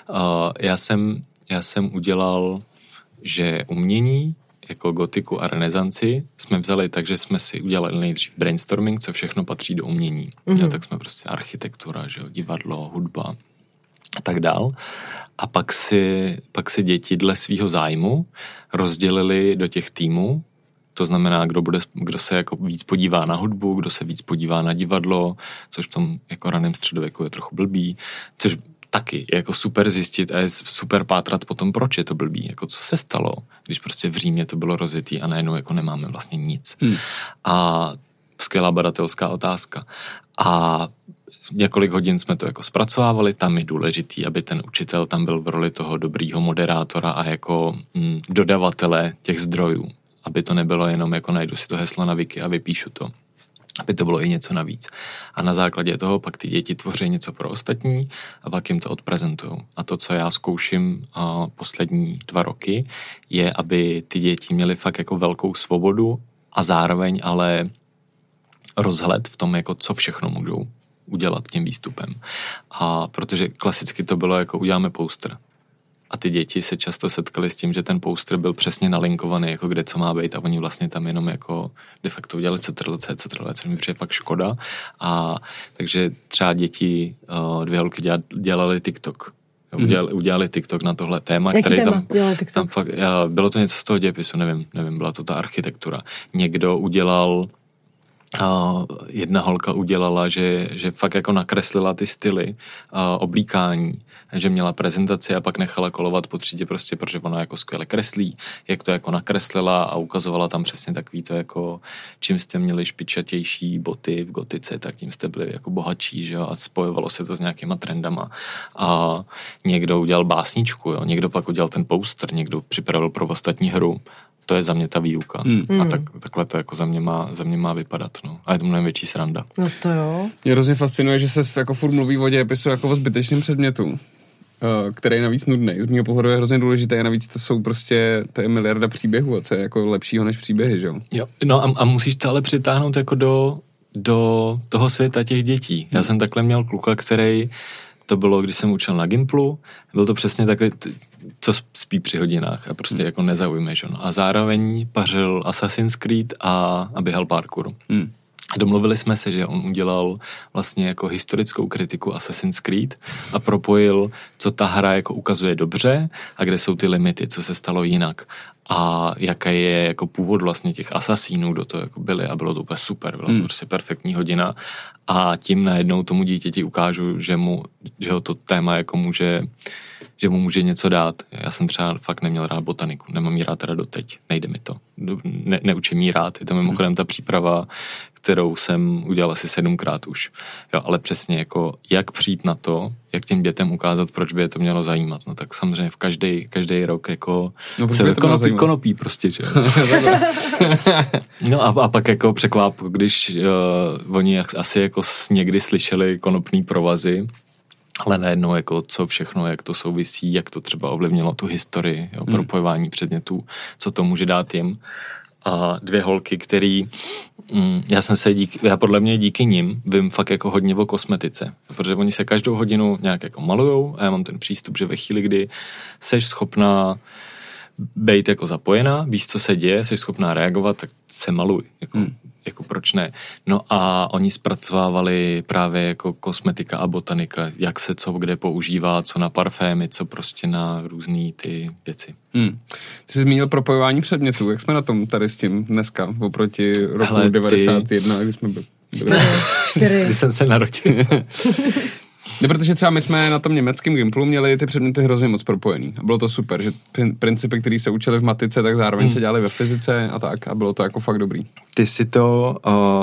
já jsem udělal, že umění jako gotiku a renesanci jsme vzali tak, že jsme si udělali nejdřív brainstorming, co všechno patří do umění. Jo, tak jsme prostě architektura, že jo, divadlo, hudba a tak dál. A pak si děti dle svýho zájmu rozdělili do těch týmů. To znamená, kdo se jako víc podívá na hudbu, kdo se víc podívá na divadlo, což v tom jako raném středověku je trochu blbý, což taky je jako super zjistit a je super pátrat potom, proč je to blbý, jako co se stalo, když prostě v Římě to bylo rozjetý a najednou jako nemáme vlastně nic. A skvělá badatelská otázka. A několik hodin jsme to jako zpracovávali, tam je důležitý, aby ten učitel tam byl v roli toho dobrýho moderátora a jako dodavatele těch zdrojů. Aby to nebylo jenom jako najdu si to heslo na Wiki a vypíšu to. Aby to bylo i něco navíc. A na základě toho pak ty děti tvoří něco pro ostatní a pak jim to odprezentujou. A to, co já zkouším poslední 2 roky, je, aby ty děti měly fakt jako velkou svobodu a zároveň ale rozhled v tom, jako co všechno můžou udělat tím výstupem. A protože klasicky to bylo jako uděláme poster. A ty děti se často setkaly s tím, že ten poster byl přesně nalinkovaný, jako kde co má být a oni vlastně tam jenom jako de facto udělali CTRL-C, což mi přijde fakt škoda. A takže třeba děti, 2 holky dělali TikTok. Udělali TikTok na tohle téma. Jaký který téma? Tam fakt, bylo to něco z toho dějepisu, nevím, byla to ta architektura. Někdo udělal jedna holka udělala, že fakt jako nakreslila ty styly oblíkání, že měla prezentaci a pak nechala kolovat po třídě prostě, protože ona jako skvěle kreslí, jak to jako nakreslila a ukazovala tam přesně takový to jako, čím jste měli špičatější boty v gotice, tak tím jste byli jako bohatší, že jo, a spojovalo se to s nějakýma trendama. A někdo udělal básničku, jo, někdo pak udělal ten poster, někdo připravil pro ostatní hru. To je za mě ta výuka. A takhle to jako za mě má vypadat. No. A je to mnohem větší sranda. No to jo. Mě hrozně fascinuje, že se jako furt mluví o dějepisu jako o zbytečném předmětu, který je navíc nudný. Z mého pohledu je hrozně důležité a navíc to je miliarda příběhů a co je jako lepšího než příběhy, že jo? Jo, no a musíš to ale přitáhnout jako do toho světa těch dětí. Já jsem takhle měl kluka, který to bylo, když jsem učil na Gimplu, byl to přesně takový, co spí při hodinách a prostě jako nezaujme, že no. A zároveň pařil Assassin's Creed a běhal parkour. Domluvili jsme se, že on udělal vlastně jako historickou kritiku Assassin's Creed a propojil, co ta hra jako ukazuje dobře a kde jsou ty limity, co se stalo jinak a jaká je jako původ vlastně těch asasínů, kdo to jako byli a bylo to úplně super, byla to prostě perfektní hodina a tím najednou tomu dítěti ukážu, že ho to téma jako že mu může něco dát. Já jsem třeba fakt neměl rád botaniku, nemám jí rád teda doteď, nejde mi to. Neučím jí rád, je to mimochodem ta příprava, kterou jsem udělal asi 7krát už. Jo, ale přesně jako, jak přijít na to, jak těm dětem ukázat, proč by je to mělo zajímat. No tak samozřejmě v každý rok jako se konopí prostě, že? No a pak jako překváp, když oni asi jako někdy slyšeli konopný provazy, ale najednou jako co všechno, jak to souvisí, jak to třeba ovlivnilo tu historii, jo, propojování předmětů, co to může dát jim. A 2 holky, který já podle mě díky nim vím fakt jako hodně o kosmetice, protože oni se každou hodinu nějak jako malujou a já mám ten přístup, že ve chvíli, kdy seš schopná být jako zapojená, víš, co se děje, jsi schopná reagovat, tak se maluj, jako proč ne. No a oni zpracovávali právě jako kosmetika a botanika, jak se co kde používá, co na parfémy, co prostě na různý ty věci. Ty jsi zmínil propojování předmětů, jak jsme na tom tady s tím dneska, oproti roku 91, kdy jsme byli? 4. Kdy jsem se narodil. Ne, protože třeba my jsme na tom německém Gimplu měli ty předměty hrozně moc propojený. A bylo to super, že principy, které se učili v matice, tak zároveň se dělali ve fyzice a tak. A bylo to jako fakt dobrý. Ty si to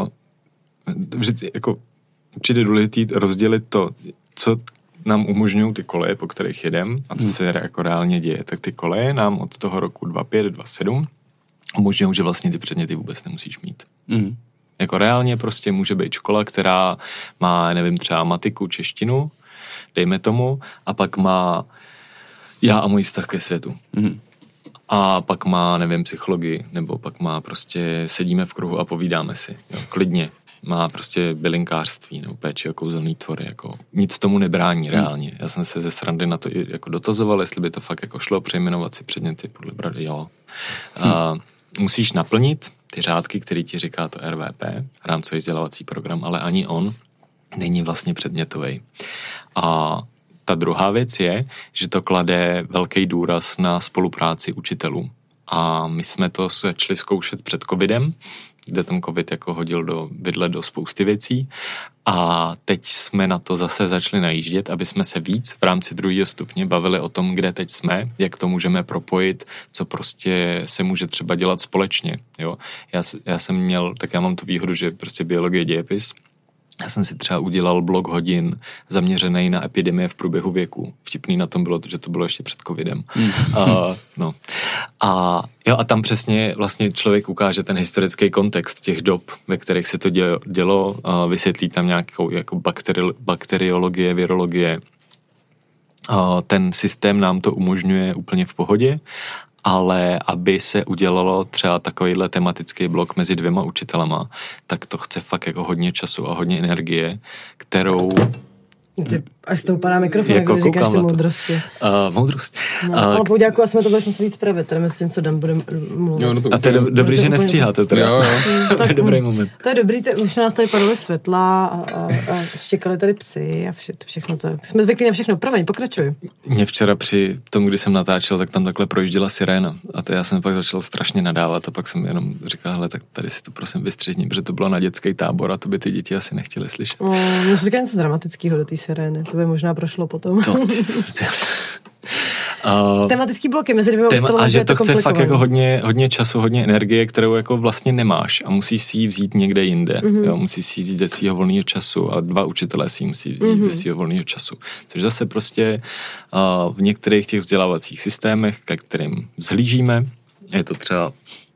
jako přijde důležitý rozdělit to, co nám umožňují ty koleje, po kterých jedem a co se jako reálně děje. Tak ty koleje nám od toho roku 25, 27 umožňují, že vlastně ty předměty vůbec nemusíš mít. Jako reálně prostě může být škola, která má, nevím, třeba matiku, češtinu, dejme tomu, a pak má já a můj vztah ke světu. A pak má, nevím, psychologii, nebo pak má prostě sedíme v kruhu a povídáme si, jo, klidně. Má prostě bylinkářství nebo péči o kouzelný tvory, jako nic tomu nebrání reálně. Já jsem se ze srandy na to jako dotazoval, jestli by to fakt jako šlo přejmenovat si předměty podle brady, jo. Musíš naplnit ty řádky, který ti říká to RVP, rámcový vzdělávací program, ale ani on není vlastně předmětový. A ta druhá věc je, že to klade velký důraz na spolupráci učitelů. A my jsme to začali zkoušet před covidem, kde ten covid jako hodil do vidle do spousty věcí. A teď jsme na to zase začali najíždět, aby jsme se víc v rámci 2. stupně bavili o tom, kde teď jsme, jak to můžeme propojit, co prostě se může třeba dělat společně. Jo? Já mám tu výhodu, že prostě biologie, dějepis. Já jsem si třeba udělal blok hodin zaměřený na epidemie v průběhu věku. Vtipný na tom bylo, že to bylo ještě před covidem. A tam přesně vlastně člověk ukáže ten historický kontext těch dob, ve kterých se to dělo, vysvětlí tam nějakou jako bakteriologie, virologie. Ten systém nám to umožňuje úplně v pohodě, ale aby se udělalo třeba takovýhle tematický blok mezi 2 učitelama, tak to chce fakt jako hodně času a hodně energie, kterou... Až to upadá mikrofon, jako když říkáš ty moudrosti. Moudrost. Ale Pouďáku, asi jsme to budeš muset víc spravit, teda mezi tím, co Dan bude mluvit. Jo, no a to je dobrý, že nestříháte teda. Jo. To je dobrý moment. To je dobrý, už nás tady padaly světla a štěkaly tady psy a všechno to. Jsme zvyklí na všechno. Promiň, pokračuj. Mě včera při tom, kdy jsem natáčel, tak tam takhle projížděla siréna. A to já jsem pak začal strašně nadávat a pak jsem jenom říkal, hele, tak tady si to prosím vystřihni, protože to bylo na dětský tábor a to by ty děti asi nechtěly slyšet. Mně se říká něco dramatického do té sirény. To by možná prošlo potom. Tematický bloky mezi 2 a že to chce fakt jako hodně času, hodně energie, kterou jako vlastně nemáš a musíš si ji vzít někde jinde. Jo, musíš si ji vzít ze svého volného času a 2 učitelé si ji musí vzít ze svého volného času. Což zase prostě v některých těch vzdělávacích systémech, ke kterým vzhlížíme, je to třeba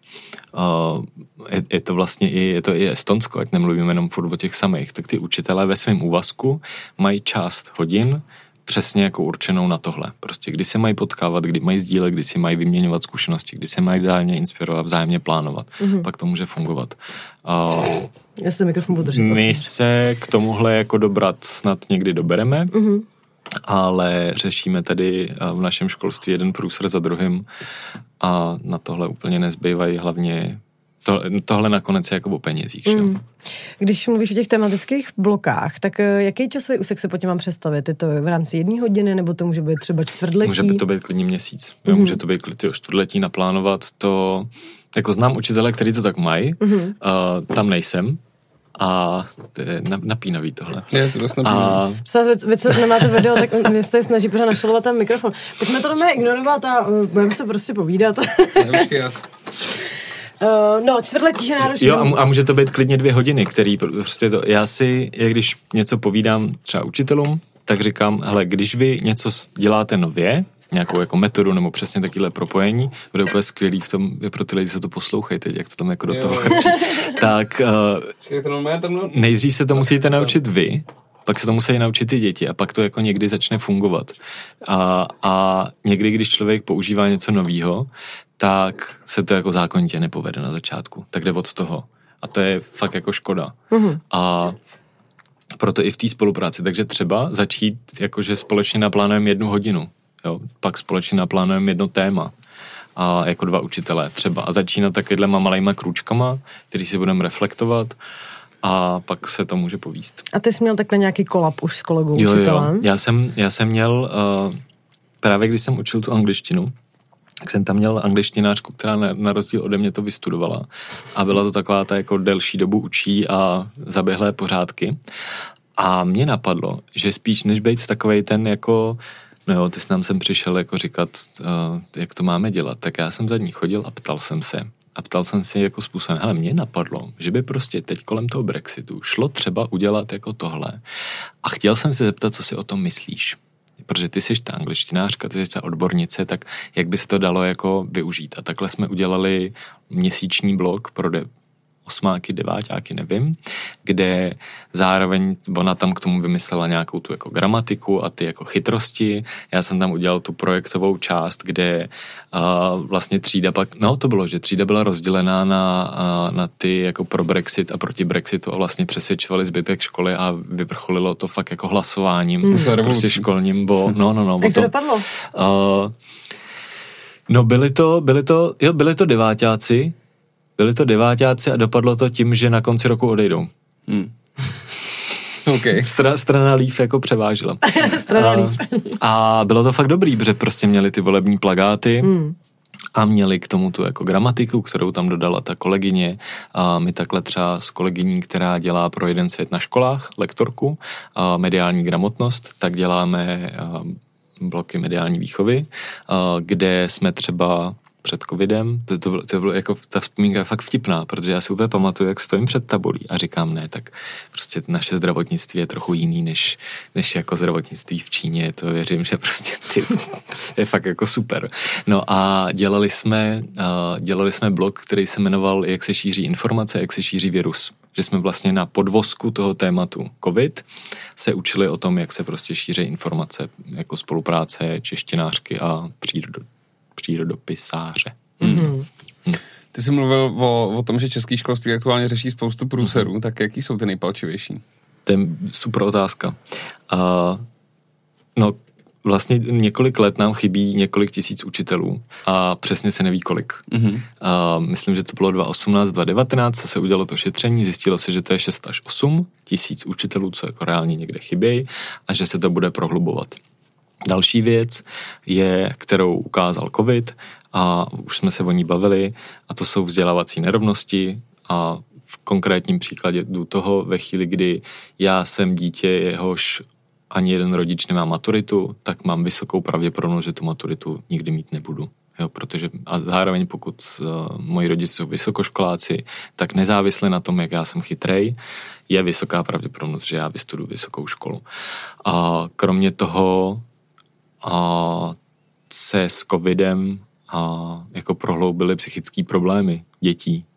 je to vlastně je to i Estonsko, ať nemluvíme jenom furt o těch samých, tak ty učitelé ve svém úvazku mají část hodin přesně jako určenou na tohle. Prostě kdy se mají potkávat, kdy mají sdílet, kdy si mají vyměňovat zkušenosti, kdy se mají vzájemně inspirovat, vzájemně plánovat. Pak to může fungovat. Já se mikrofon budu držet. My se k tomuhle jako dobrat snad někdy dobereme, ale řešíme tady v našem školství jeden průser za druhým a na tohle úplně nezbývají hlavně tohle nakonec je jako o penězích, že jo. Když mluvíš o těch tematických blokách, tak jaký časový úsek se pod tím mám představit? Je to v rámci 1 hodiny, nebo to může být třeba čtvrtletí? Může to být klidně měsíc. Jo, může to být klidně čtvrtletí naplánovat. To, jako znám učitele, kteří to tak mají, tam nejsem. A to je napínavý tohle. Je to dost napínavý. Vy co nemáte video, tak vy jste snaží pořád našalovat ten mikrofon. Pojďme to doma ignorovat a budeme se prostě povídat. No, čtvrtletí, že náročný. Jo, a může to být klidně 2 hodiny, který prostě to, já si, když něco povídám třeba učitelům, tak říkám, hele, když vy něco děláte nově, nějakou jako metodu nebo přesně takovéhle propojení, bude úplně skvělý v tom, pro ty lidi se to poslouchají teď, jak to tam jako do toho chrčí. Tak nejdřív se to musíte naučit vy, pak se to musí naučit ty děti a pak to jako někdy začne fungovat. A někdy, když člověk používá něco novýho, tak se to jako zákonitě nepovede na začátku. Tak jde od toho. A to je fakt jako škoda. A proto i v té spolupráci. Takže třeba začít, jakože společně naplánujeme 1 hodinu. Jo? Pak společně naplánujeme 1 téma. A jako 2 učitelé třeba. A začínat takovýhlema malejma krůčkama, který si budeme reflektovat a pak se to může povíst. A ty jsi měl takhle nějaký kolab už s kolegou učitelem? Jo. Já jsem měl, právě když jsem učil tu angličtinu, tak jsem tam měl angličtinářku, která na rozdíl ode mě to vystudovala a byla to taková ta jako delší dobu učí a zaběhlé pořádky. A mě napadlo, že spíš než být takovej ten jako, no jo, ty jsi nám sem přišel jako říkat, jak to máme dělat, tak já jsem za ní chodil a ptal jsem se. A ptal jsem si jako způsobem, hele, mě napadlo, že by prostě teď kolem toho Brexitu šlo třeba udělat jako tohle. A chtěl jsem se zeptat, co si o tom myslíš. Protože ty jsi ta angličtinářka, ty jsi ta odbornice, tak jak by se to dalo jako využít. A takhle jsme udělali měsíční blog pro 8., 9., nevím, kde zároveň ona tam k tomu vymyslela nějakou tu jako gramatiku a ty jako chytrosti. Já jsem tam udělal tu projektovou část, kde vlastně třída pak, no to bylo, že třída byla rozdělená na ty jako pro Brexit a proti Brexitu a vlastně přesvědčovali zbytek školy a vyvrcholilo to fakt jako hlasováním prostě školním, no. Jak to dopadlo? No byli to deváťáci, a dopadlo to tím, že na konci roku odejdou. Okay. Strana Leave jako převážila. A bylo to fakt dobrý, protože prostě měli ty volební plakáty a měli k tomu tu jako gramatiku, kterou tam dodala ta kolegyně. A my takhle třeba s kolegyní, která dělá pro Jeden svět na školách, lektorku, mediální gramotnost, tak děláme bloky mediální výchovy, kde jsme třeba před covidem, to bylo jako, ta vzpomínka je fakt vtipná, protože já si úplně pamatuju, jak stojím před tabulí a říkám, ne, tak prostě naše zdravotnictví je trochu jiný, než jako zdravotnictví v Číně, to věřím, že prostě je fakt jako super. No a dělali jsme blog, který se jmenoval Jak se šíří informace, jak se šíří virus. Že jsme vlastně na podvozku toho tématu COVID se učili o tom, jak se prostě šíří informace, jako spolupráce češtinářky a přírodopisáře. Ty jsi mluvil o tom, že český školství aktuálně řeší spoustu průserů, tak jaký jsou ty nejpalčivější? To je super otázka. No, vlastně několik let nám chybí několik tisíc učitelů a přesně se neví kolik. Myslím, že to bylo 2018, 2019, co se udělalo to šetření, zjistilo se, že to je 6 až 8 tisíc učitelů, co jako reálně někde chybějí a že se to bude prohlubovat. Další věc je, kterou ukázal COVID a už jsme se o ní bavili, a to jsou vzdělávací nerovnosti a v konkrétním příkladě jdu toho ve chvíli, kdy já jsem dítě, jehož ani jeden rodič nemá maturitu, tak mám vysokou pravděpodobnost, že tu maturitu nikdy mít nebudu. Jo, protože a zároveň pokud moji rodiče jsou vysokoškoláci, tak nezávisle na tom, jak já jsem chytrej, je vysoká pravděpodobnost, že já vystuduji vysokou školu. A kromě toho se s covidem jako prohloubily psychické problémy dětí.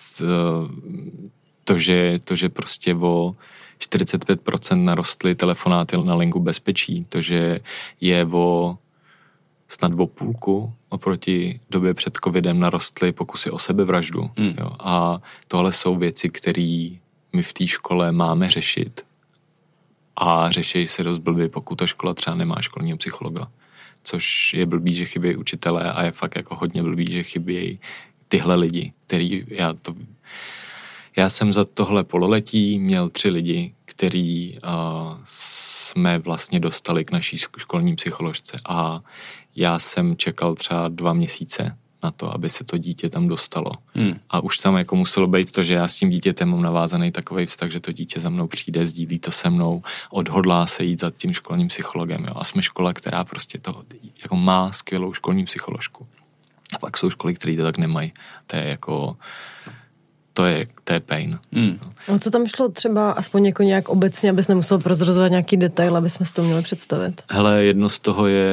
To, že prostě o 45% narostly telefonáty na linku bezpečí, to, že je snad o půlku oproti době před covidem narostly pokusy o sebevraždu. Jo. A tohle jsou věci, které my v té škole máme řešit. A řeší se dost blbě, pokud ta škola třeba nemá školního psychologa. Což je blbý, že chybějí učitelé a je fakt jako hodně blbý, že chybějí tyhle lidi, který já jsem za tohle pololetí měl 3 lidi, který jsme vlastně dostali k naší školní psycholožce a já jsem čekal třeba 2 měsíce na to, aby se to dítě tam dostalo. A už tam jako muselo být to, že já s tím dítětem mám navázaný takovej vztah, že to dítě za mnou přijde, sdílí to se mnou, odhodlá se jít za tím školním psychologem. Jo. A jsme škola, která prostě to jako má skvělou školní psycholožku. A pak jsou školy, které to tak nemají. To je jako... To je pain. A co tam šlo třeba aspoň jako nějak obecně, abys nemusel prozrazovat nějaký detail, aby jsme si to měli představit? Hele, jedno z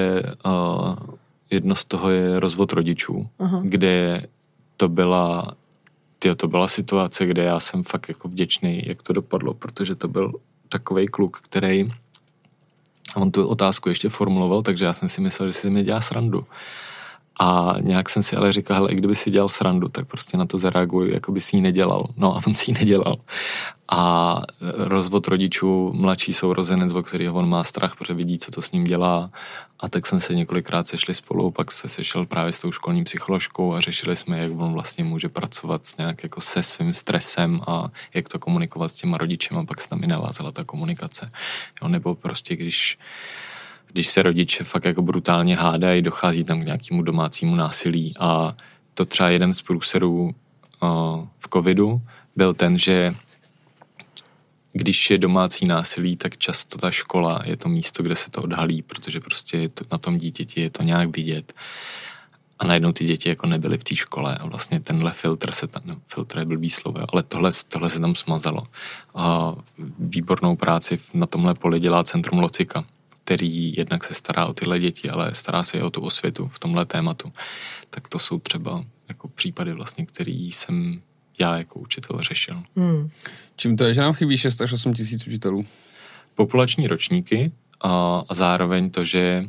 toho je rozvod rodičů, kde to byla situace, kde já jsem fakt jako vděčný, jak to dopadlo, protože to byl takovej kluk, který on tu otázku ještě formuloval, takže já jsem si myslel, že si mě dělá srandu. A nějak jsem si ale říkal, hele, i kdyby si dělal srandu, tak prostě na to zareaguju, jako by si ji nedělal. No a on si ji nedělal. A rozvod rodičů, mladší sourozenec, o kterého on má strach, protože vidí, co to s ním dělá. A tak jsme se několikrát sešli spolu, pak se sešel právě s tou školní psycholožkou a řešili jsme, jak on vlastně může pracovat nějak jako se svým stresem a jak to komunikovat s těma rodičema, a pak se tam i navázala ta komunikace. Jo, nebo prostě když se rodiče fakt jako brutálně hádají, dochází tam k nějakému domácímu násilí a to třeba jeden z průserů v covidu byl ten, že když je domácí násilí, tak často ta škola je to místo, kde se to odhalí, protože prostě na tom dítěti je to nějak vidět. A najednou ty děti jako nebyly v té škole a vlastně tenhle filtr je blbý slovo, ale tohle se tam smazalo. A výbornou práci na tomhle poli dělá Centrum Locika, který jednak se stará o tyhle děti, ale stará se i o tu osvětu v tomhle tématu. Tak to jsou třeba jako případy vlastně, který jsem já jako učitel řešil. Čím to je, že nám chybí 6 až 8 tisíc učitelů? Populační ročníky a zároveň to, že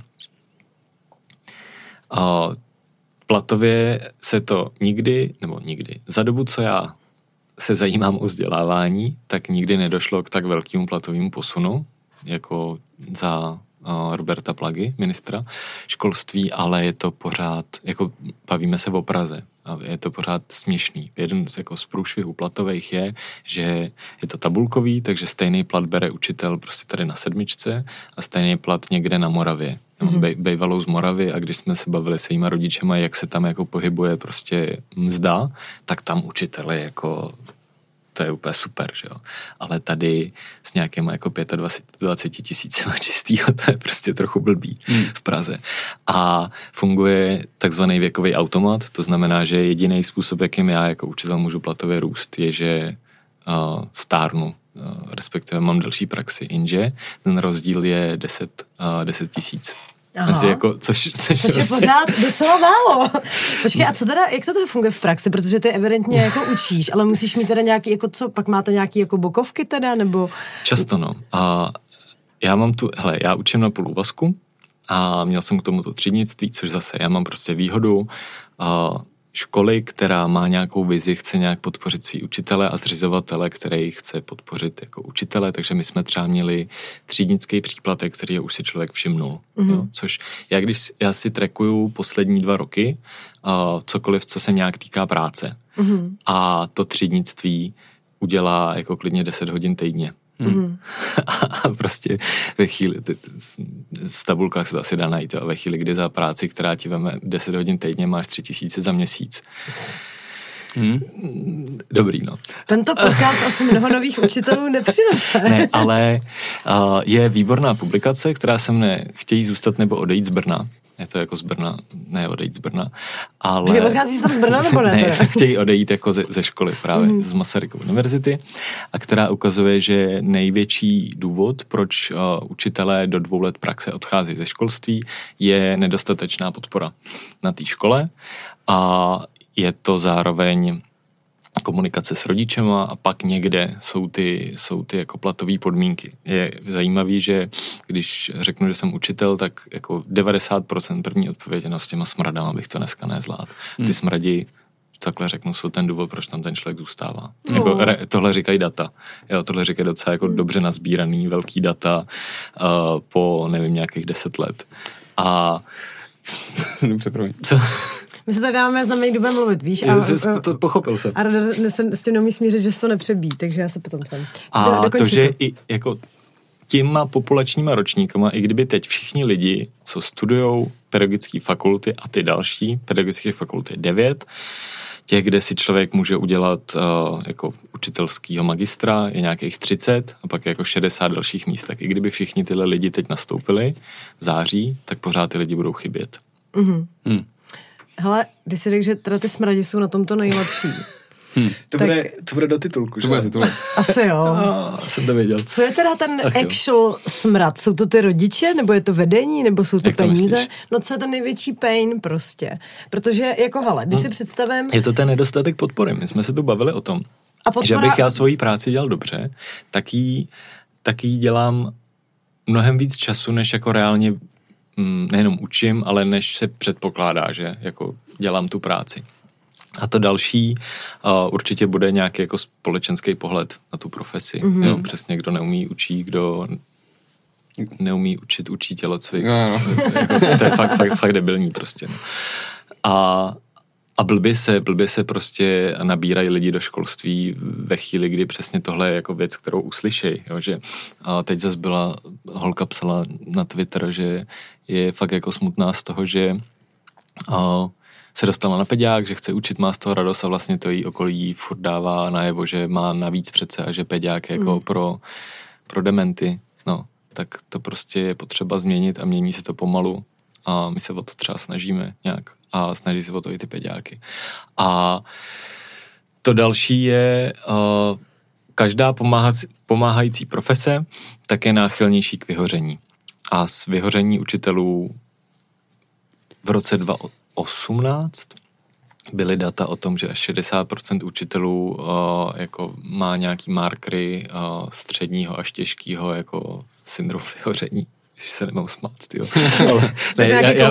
platově se to nikdy, za dobu, co já se zajímám o vzdělávání, tak nikdy nedošlo k tak velkému platovému posunu, jako za Roberta Plagy, ministra školství, ale je to pořád, jako bavíme se o Praze, a je to pořád směšný. Jeden z průšvihů platových je, že je to tabulkový, takže stejný plat bere učitel prostě tady na 7 a stejný plat někde na Moravě. Bejvalou z Moravy a když jsme se bavili se jíma rodičema, jak se tam jako pohybuje prostě mzda, tak tam učitel je jako... To je úplně super, že jo. Ale tady s nějakýma jako 25-20 tisícima čistýho, to je prostě trochu blbý v Praze. A funguje takzvaný věkový automat, to znamená, že jediný způsob, jakým já jako učitel můžu platově růst, je, že stárnu, respektive mám delší praxi, jenže ten rozdíl je 10 tisíc. Jako, což je pořád docela málo. Počkej, a jak to teda funguje v praxi? Protože ty evidentně jako učíš, ale musíš mít teda nějaký, jako co, pak máte nějaký jako bokovky teda, nebo... Často, no. A já učím na půl úvazku a měl jsem k tomuto třídnictví, což zase já mám prostě výhodu školy, která má nějakou vizi, chce nějak podpořit svý učitele a zřizovatele, který chce podpořit jako učitele, takže my jsme třeba měli třídnický příplatek, který už si člověk všimnul. Jo? Což já si trackuju poslední 2 roky cokoliv, co se nějak týká práce. A to třídnictví udělá jako klidně 10 hodin týdně. A prostě ve chvíli, v tabulkách se to asi dá najít, a ve chvíli, kdy za práci, která ti veme 10 hodin týdně, máš 3 000 za měsíc. Dobrý, no. Tento podcast asi mnoho nových učitelů nepřinese. Ne, ale je výborná publikace, která se mne Chtějí zůstat nebo odejít z Brna. Je to jako z Brna, ne odejít z Brna, ale... Odchází tam z Brna nebo ne? Ne, chtějí odejít jako ze školy právě, z Masarykovy univerzity, a která ukazuje, že největší důvod, proč učitelé do 2 let praxe odchází ze školství, je nedostatečná podpora na té škole a je to zároveň komunikace s rodičema a pak někde jsou ty jako platové podmínky. Je zajímavý, že když řeknu, že jsem učitel, tak jako 90% první odpověď na s těma smradama bych to dneska nezvládl. Ty smradi, takhle řeknu, jsou ten důvod, proč tam ten člověk zůstává. Jako, tohle říkají data. Jo, tohle říkají docela jako dobře nazbíraný velký data po, nevím, nějakých 10 let. A... Dobře, promiň. Co? My se tady dáme znamení době mluvit, víš? To pochopil jsem. A s tím neumí smířit, že se to nepřebí, takže já se potom tam... A to, že i jako těma populačníma ročníkama, i kdyby teď všichni lidi, co studujou pedagogické fakulty a ty další pedagogické fakulty 9, těch, kde si člověk může udělat jako učitelskýho magistra, je nějakých 30 a pak jako 60 dalších míst. Tak i kdyby všichni tyhle lidi teď nastoupili v září, tak pořád ty lidi budou chybět. Hele, ty si řekl, že teda ty smradi jsou na tomto nejlepší. To bude do titulku, že? Asi jo. Jsem to věděl. Co je teda ten actual smrad? Jsou to ty rodiče, nebo je to vedení, nebo jsou to peníze? Myslíš? No co je ten největší pain prostě? Protože jako hele, když si představím... Je to ten nedostatek podpory. My jsme se tu bavili o tom, že abych já svoji práci dělal dobře, tak jí dělám mnohem víc času, než jako reálně nejenom učím, ale než se předpokládá, že jako dělám tu práci. A to další určitě bude nějaký jako společenský pohled na tu profesi. Jo, přesně, kdo neumí učí, kdo neumí učit, učí tělocvik. Jako, to je fakt debilní prostě. No. A blbě se prostě nabírají lidi do školství ve chvíli, kdy přesně tohle je jako věc, kterou uslyšej. Jo, že teď zase byla holka psala na Twitter, že je fakt jako smutná z toho, že se dostala na pediák, že chce učit, má z toho radost a vlastně to jí okolí furt dává najevo, že má navíc přece a že pediák je jako pro dementy. No, tak to prostě je potřeba změnit a mění se to pomalu a my se o to třeba snažíme nějak a snaží se o to i ty pediáky. A to další je každá pomáhající profese tak je náchylnější k vyhoření. A z vyhoření učitelů v roce 2018 byly data o tom, že až 60% učitelů jako má nějaký markery středního až těžkého jako syndrom vyhoření. Když se nemám smát, tyjo. Ale ne,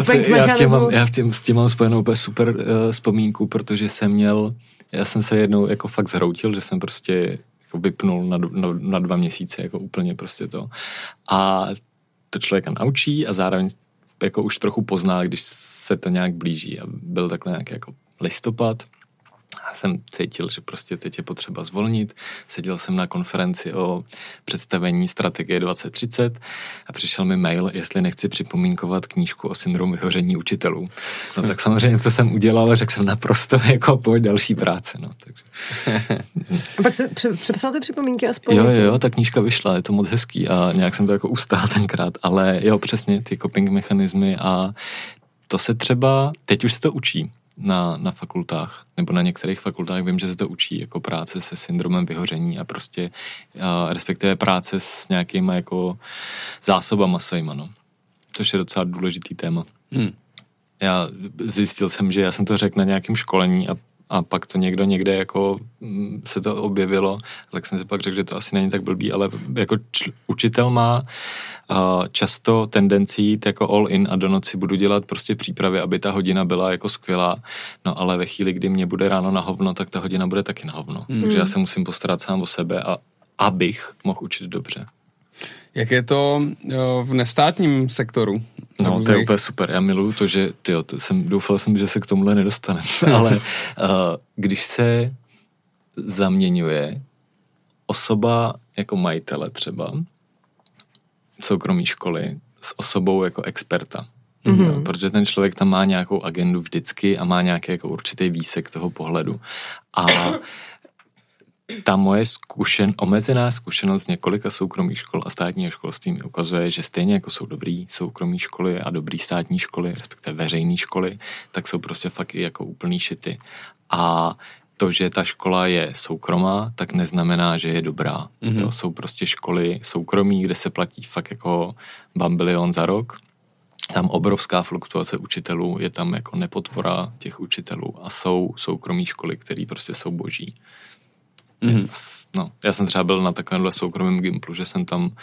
já s tím mám spojenou úplně super vzpomínku, protože já jsem se jednou jako fakt zhroutil, že jsem prostě jako vypnul na 2 měsíce, jako úplně prostě to. A to člověka naučí a zároveň jako už trochu pozná, když se to nějak blíží a byl takhle nějaký jako listopad. Já jsem cítil, že prostě teď je potřeba zvolnit. Seděl jsem na konferenci o představení strategie 2030 a přišel mi mail, jestli nechci připomínkovat knížku o syndromu vyhoření učitelů. No tak samozřejmě, co jsem udělal, řekl jsem naprosto jako pojď další práce. No, takže. A pak jsi přepsal ty připomínky aspoň? Jo, ta knížka vyšla, je to moc hezký a nějak jsem to jako ustál tenkrát, ale jo, přesně ty coping mechanismy a to se třeba, teď už se to učí na fakultách, nebo na některých fakultách vím, že se to učí jako práce se syndromem vyhoření a prostě respektive práce s nějakýma jako zásobama svýma, no. Což je docela důležitý téma. Já zjistil jsem, že já jsem to řekl na nějakém školení a pak to někde jako se to objevilo, tak jsem si pak řekl, že to asi není tak blbý, ale jako učitel má často tendenci jít jako all in a do noci budu dělat prostě přípravy, aby ta hodina byla jako skvělá, no ale ve chvíli, kdy mě bude ráno na hovno, tak ta hodina bude taky na hovno. Takže já se musím postarat sám o sebe a abych mohl učit dobře. Jak je to v nestátním sektoru? No, to je úplně super. Já miluju to, že doufal jsem, že se k tomuhle nedostane. Ale když se zaměňuje osoba jako majitele třeba soukromé školy s osobou jako experta. Jo, protože ten člověk tam má nějakou agendu vždycky a má nějaký jako určitý výsek toho pohledu. A ta moje omezená zkušenost z několika soukromých škol a státního školství mi ukazuje, že stejně jako jsou dobrý soukromí školy a dobrý státní školy, respektive veřejné školy, tak jsou prostě fakt i jako úplný šity. A to, že ta škola je soukromá, tak neznamená, že je dobrá. Jo, jsou prostě školy soukromí, kde se platí fakt jako bambilion za rok. Tam obrovská fluktuace učitelů, je tam jako nepodpora těch učitelů a jsou soukromí školy, které prostě jsou boží. No, já jsem třeba byl na takovémhle soukromém gimplu, že jsem tam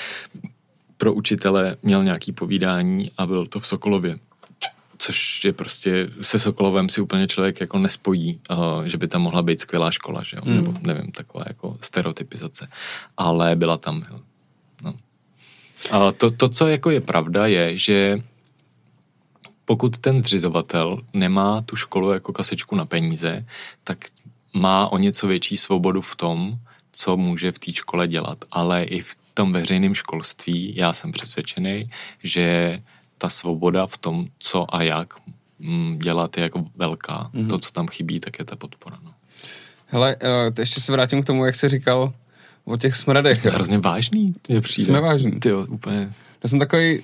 pro učitele měl nějaký povídání a byl to v Sokolově. Což je prostě, se Sokolovem si úplně člověk jako nespojí, že by tam mohla být skvělá škola, že jo? Nebo nevím, taková jako stereotypizace. Ale byla tam, jo. No. A to, co jako je pravda, je, že pokud ten zřizovatel nemá tu školu jako kasičku na peníze, tak má o něco větší svobodu v tom, co může v té škole dělat. Ale i v tom veřejném školství já jsem přesvědčený, že ta svoboda v tom, co a jak dělat, je jako velká. To, co tam chybí, tak je ta podpora. No. Hele, ještě se vrátím k tomu, jak jsi říkal o těch smradech. Je hrozně vážný, mě přijde. Jsme vážný. Tyjo, úplně. Já jsem takový,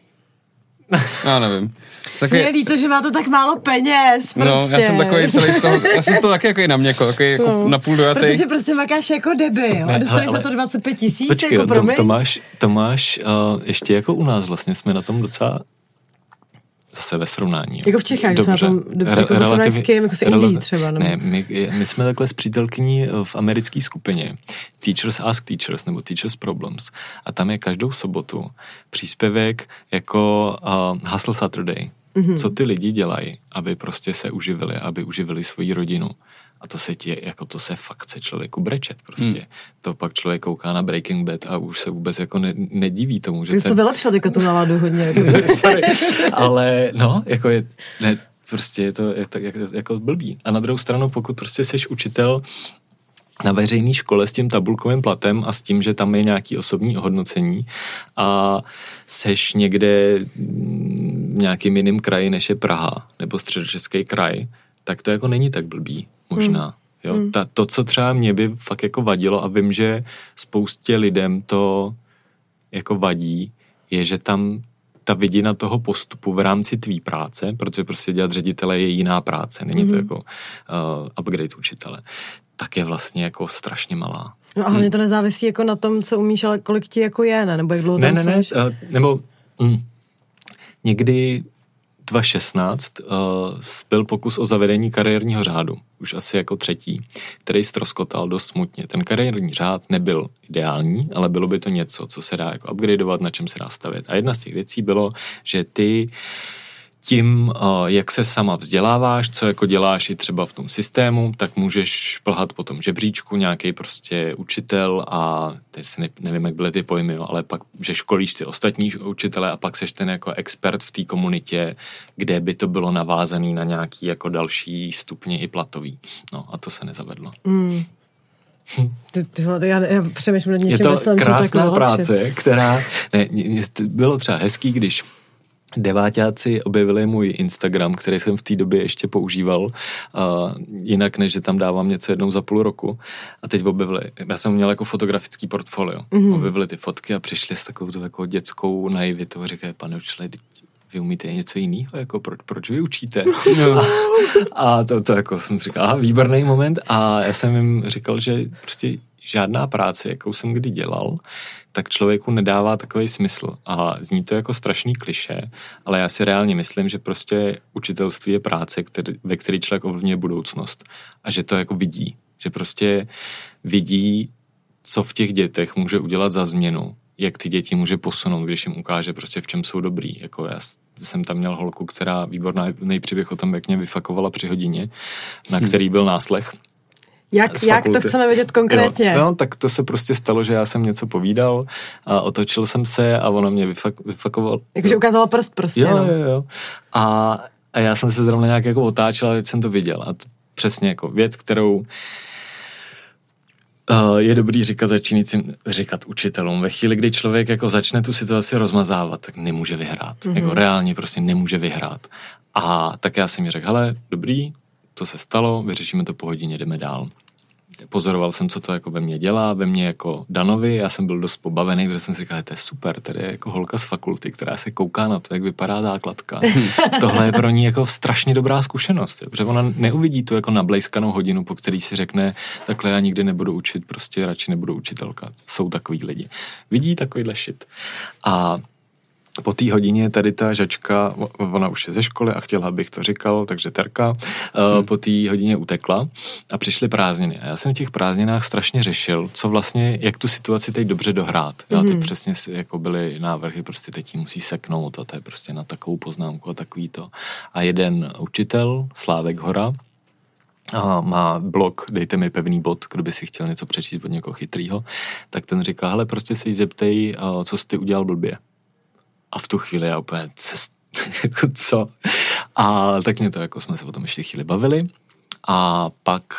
já nevím. Mě je líto, že máte tak málo peněz, prostě. No, já jsem takový celý z toho, já jsem z toho taky jako na měko, takový jako napůl dojatý. Protože prostě makáš jako debil a dostaneš za to 25 000, počkej, jako promiň. To máš ještě jako u nás vlastně, jsme na tom docela zase ve srovnání. Jako v Čechách, jsme na tom jako relativně, jako s Indií třeba. Nebo? Ne, my jsme takhle s přítelkyní v americké skupině Teachers Ask Teachers nebo Teachers Problems a tam je každou sobotu příspěvek jako Hustle Saturday. Co ty lidi dělají, aby prostě se uživili, aby uživili svoji rodinu. A to se fakt chce člověku brečet prostě. To pak člověk kouká na Breaking Bad a už se vůbec jako nediví tomu, že... Ty jsi to vylepšil teďka tu náladu hodně. Jako. Sorry, ale jako prostě je to jako blbý. A na druhou stranu, pokud prostě seš učitel na veřejné škole s tím tabulkovým platem a s tím, že tam je nějaký osobní ohodnocení a seš někde v nějakým jiným kraji, než je Praha nebo Středočeský kraj, tak to jako není tak blbý. Možná. Jo? To, co třeba mě by fakt jako vadilo a vím, že spoustě lidem to jako vadí, je, že tam ta vidina toho postupu v rámci tvý práce, protože prostě dělat ředitele je jiná práce, není to jako upgrade učitele, tak je vlastně jako strašně malá. No a hlavně to nezávisí jako na tom, co umíš, ale kolik ti jako je, ne? Nebo jak dlouho tam seš? Nebo někdy 2016 byl pokus o zavedení kariérního řádu, už asi jako 3., který ztroskotal dost smutně. Ten kariérní řád nebyl ideální, ale bylo by to něco, co se dá jako upgradeovat, na čem se dá stavět. A jedna z těch věcí bylo, že ty tím, jak se sama vzděláváš, co jako děláš i třeba v tom systému, tak můžeš plhat po tom žebříčku nějaký prostě učitel a teď si nevím, jak byly ty pojmy, ale pak, že školíš ty ostatní učitele a pak seš ten jako expert v té komunitě, kde by to bylo navázaný na nějaký jako další stupně i platový. No a to se nezavedlo. Já přemýšlím nad něčím. Je to krásná práce, která bylo třeba hezký, když deváťáci objevili můj Instagram, který jsem v té době ještě používal, jinak než že tam dávám něco jednou za půl roku. A teď objevili, já jsem měl jako fotografický portfolio, objevili ty fotky a přišli s takovou tu jako dětskou naivitou a říkají, pane učile, vy umíte něco jiného, jako proč vy učíte? A to jako jsem říkal, výborný moment a já jsem jim říkal, že prostě žádná práce, jakou jsem kdy dělal, tak člověku nedává takový smysl. A zní to jako strašný klišé, ale já si reálně myslím, že prostě učitelství je práce, ve které člověk ovlivňuje budoucnost. A že to jako vidí. Že prostě vidí, co v těch dětech může udělat za změnu. Jak ty děti může posunout, když jim ukáže prostě v čem jsou dobrý. Jako já jsem tam měl holku, která výborný příběh o tom, jak mě vyfakovala při hodině, na který byl náslech. Jak to chceme vědět konkrétně? Jo, tak to se prostě stalo, že já jsem něco povídal a otočil jsem se a ono mě vyfakoval. Jakože ukázala prst prostě. Jo. A já jsem se zrovna nějak jako otáčel a teď jsem to viděl. A to přesně jako věc, kterou je dobrý říkat učitelům. Ve chvíli, kdy člověk jako začne tu situaci rozmazávat, tak nemůže vyhrát. Jako reálně prostě nemůže vyhrát. A tak já jsem mi řekl, hele, dobrý, to se stalo, vyřešíme to po hodině, jdeme dál. Pozoroval jsem, co to jako ve mně dělá, ve mně jako Danovi, já jsem byl dost pobavený, protože jsem si říkal, to je super, tady je jako holka z fakulty, která se kouká na to, jak vypadá základka. Tohle je pro ní jako strašně dobrá zkušenost, protože ona neuvidí tu jako nablejskanou hodinu, po který si řekne, takhle já nikdy nebudu učit, prostě radši nebudu učitelka. Jsou takový lidi. Vidí takovýhle shit. A po té hodině tady ta žačka, ona už je ze školy a chtěla, abych to říkal, takže Terka, po té hodině utekla a přišly prázdniny. A já jsem v těch prázdninách strašně řešil, co vlastně, jak tu situaci teď dobře dohrát. Já teď přesně jako byly návrhy, prostě teď jí musí seknout a to je prostě na takovou poznámku a takový to. A jeden učitel, Slávek Hora, má blog, dejte mi pevný bod, kdo by si chtěl něco přečíst od někoho chytrýho, tak ten říká, hele, prostě se jí zeptej, co jsi ty udělal blbě. A v tu chvíli já úplně jako co? A tak mě to, jako jsme se o tom ještě chvíli bavili a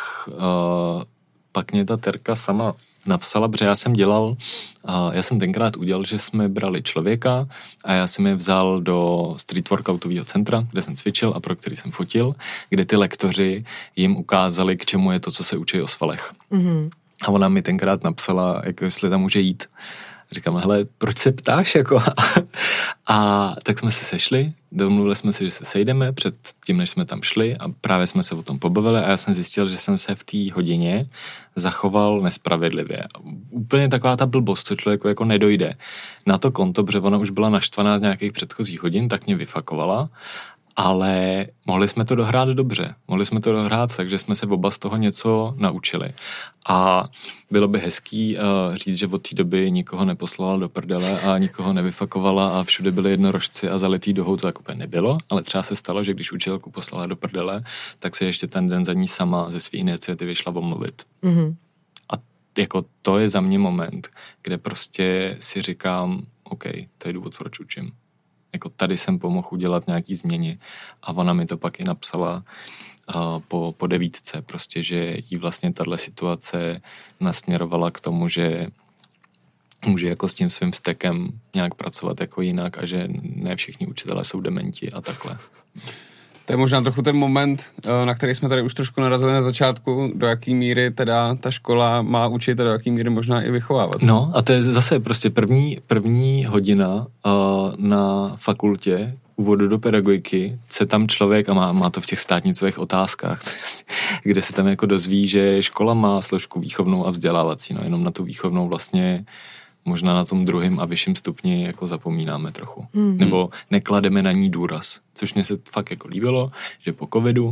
pak mě ta Terka sama napsala, protože já jsem tenkrát udělal, že jsme brali člověka a já jsem je vzal do street workoutového centra, kde jsem cvičil a pro který jsem fotil, kde ty lektoři jim ukázali, k čemu je to, co se učí o svalech. Mm-hmm. A ona mi tenkrát napsala, jako jestli tam může jít. Říkám, hele, proč se ptáš, jako? A tak jsme se sešli, domluvili jsme se, že se sejdeme před tím, než jsme tam šli a právě jsme se o tom pobavili a já jsem zjistil, že jsem se v té hodině zachoval nespravedlivě. Úplně taková ta blbost, co člověku jako nedojde na to konto, protože ona už byla naštvaná z nějakých předchozích hodin, tak mě vyfakovala, ale mohli jsme to dohrát dobře. Mohli jsme to dohrát tak, že jsme se oba z toho něco naučili. A bylo by hezký říct, že od té doby nikoho neposlala do prdele a nikoho nevyfakovala a všude byli jednorožci a zalitý dohou, to tak úplně nebylo, ale třeba se stalo, že když učitelku poslala do prdele, tak se ještě ten den za ní sama ze své iniciativy šla omluvit. Mm-hmm. A jako to je za mě moment, kde prostě si říkám, OK, to je důvod, proč učím. Jako tady jsem pomohl udělat nějaký změny a ona mi to pak i napsala po 9, prostě, že jí vlastně tahle situace nasměrovala k tomu, že může jako s tím svým vztekem nějak pracovat jako jinak a že ne všichni učitelé jsou dementi a takhle. To je možná trochu ten moment, na který jsme tady už trošku narazili na začátku, do jaký míry teda ta škola má učit a do jaký míry možná i vychovávat. No a to je zase prostě první hodina na fakultě úvodu do pedagogiky se tam člověk, a má to v těch státnicových otázkách, kde se tam jako dozví, že škola má složku výchovnou a vzdělávací, no jenom na tu výchovnou vlastně možná na tom druhém a vyšším stupni jako zapomínáme trochu. Mm-hmm. Nebo neklademe na ní důraz. Což mě se fakt jako líbilo, že po covidu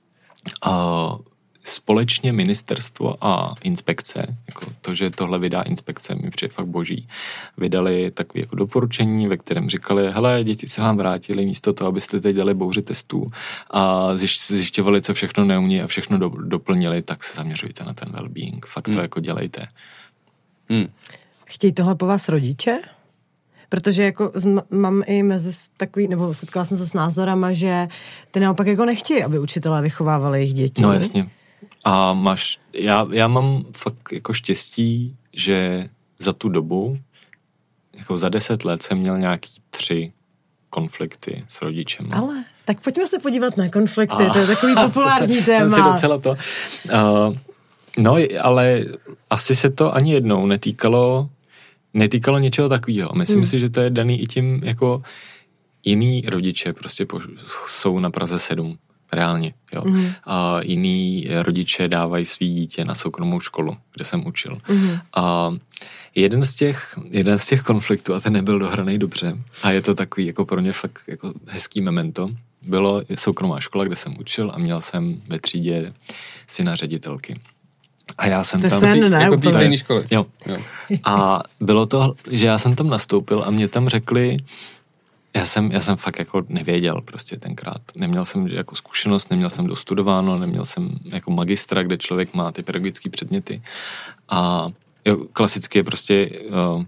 společně ministerstvo a inspekce, jako to, že tohle vydá inspekce, mi přijde fakt boží, vydali takové jako doporučení, ve kterém říkali, hele, děti se vám vrátili místo toho, abyste teď dali bouři testů a zjišťovali, co všechno neumí a všechno doplnili, tak se zaměřujte na ten well-being. Fakt to jako dělejte. Chtějí tohle po vás rodiče? Protože jako mám i mezi takový, nebo setkala jsem se s názorama, že ty naopak jako nechtějí, aby učitelé vychovávali jejich děti. No jasně. A já mám fakt jako štěstí, že za tu dobu, jako za 10 let jsem měl nějaký 3 konflikty s rodičem. Ale, tak pojďme se podívat na konflikty, to je takový populární téma. To si docela to. No, ale asi se to ani jednou netýkalo něčeho takového. Myslím si, že to je daný i tím, jako jiný rodiče prostě jsou na Praze 7. Reálně, jo. A jiný rodiče dávají svý dítě na soukromou školu, kde jsem učil. A jeden z těch konfliktů, a ten nebyl dohraný dobře, a je to takový jako pro mě fakt jako hezký memento, bylo soukromá škola, kde jsem učil a měl jsem ve třídě syna ředitelky. A já jsem tam... Jako té stejné školy. Jo. A bylo to, že já jsem tam nastoupil a mě tam řekli, já jsem fakt jako nevěděl prostě tenkrát. Neměl jsem jako zkušenost, neměl jsem dostudováno, neměl jsem jako magistra, kde člověk má ty pedagogické předměty. A klasicky je prostě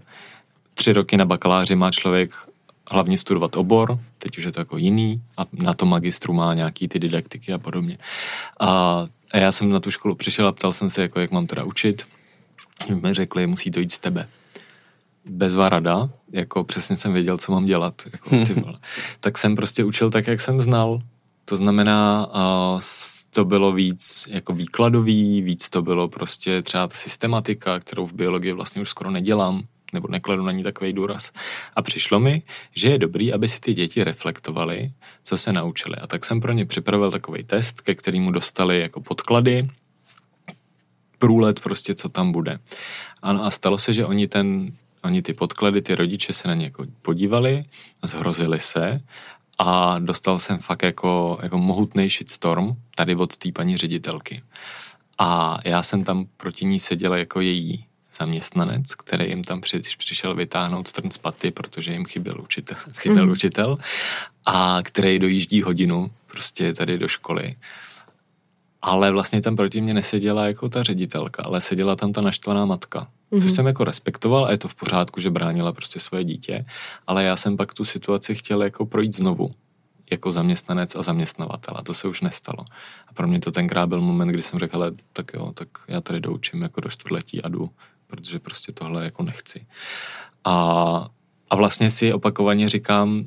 3 roky na bakaláři má člověk hlavně studovat obor, teď už je to jako jiný a na to magistru má nějaký ty didaktiky a podobně. A já jsem na tu školu přišel a ptal jsem se, jako, jak mám teda učit. Mi řekli, musí to jít z tebe. Bezvá rada, jako přesně jsem věděl, co mám dělat. Jako, tak jsem prostě učil tak, jak jsem znal. To znamená, to bylo víc jako výkladový, víc to bylo prostě třeba ta systematika, kterou v biologii vlastně už skoro nedělám, nebo nekladu na ní takovej důraz. A přišlo mi, že je dobrý, aby si ty děti reflektovali, co se naučili. A tak jsem pro ně připravil takovej test, ke kterému dostali jako podklady, průlet prostě, co tam bude. A stalo se, že oni ty podklady, ty rodiče se na ně jako podívali, zhrozili se a dostal jsem fakt jako mohutnej shitstorm tady od té paní ředitelky. A já jsem tam proti ní seděl jako její zaměstnanec, který jim tam přišel vytáhnout trn z paty, protože jim chyběl učitel a který dojíždí hodinu prostě tady do školy. Ale vlastně tam proti mě neseděla jako ta ředitelka, ale seděla tam ta naštvaná matka. Což jsem jako respektoval a je to v pořádku, že bránila prostě svoje dítě, ale já jsem pak tu situaci chtěl jako projít znovu. jako zaměstnanec a zaměstnavatel. A to se už nestalo. A pro mě to tenkrát byl moment, kdy jsem řekl, ale tak jo, tak já tady doučím jako do 4letí a jdu, protože prostě tohle jako nechci. A vlastně si opakovaně říkám,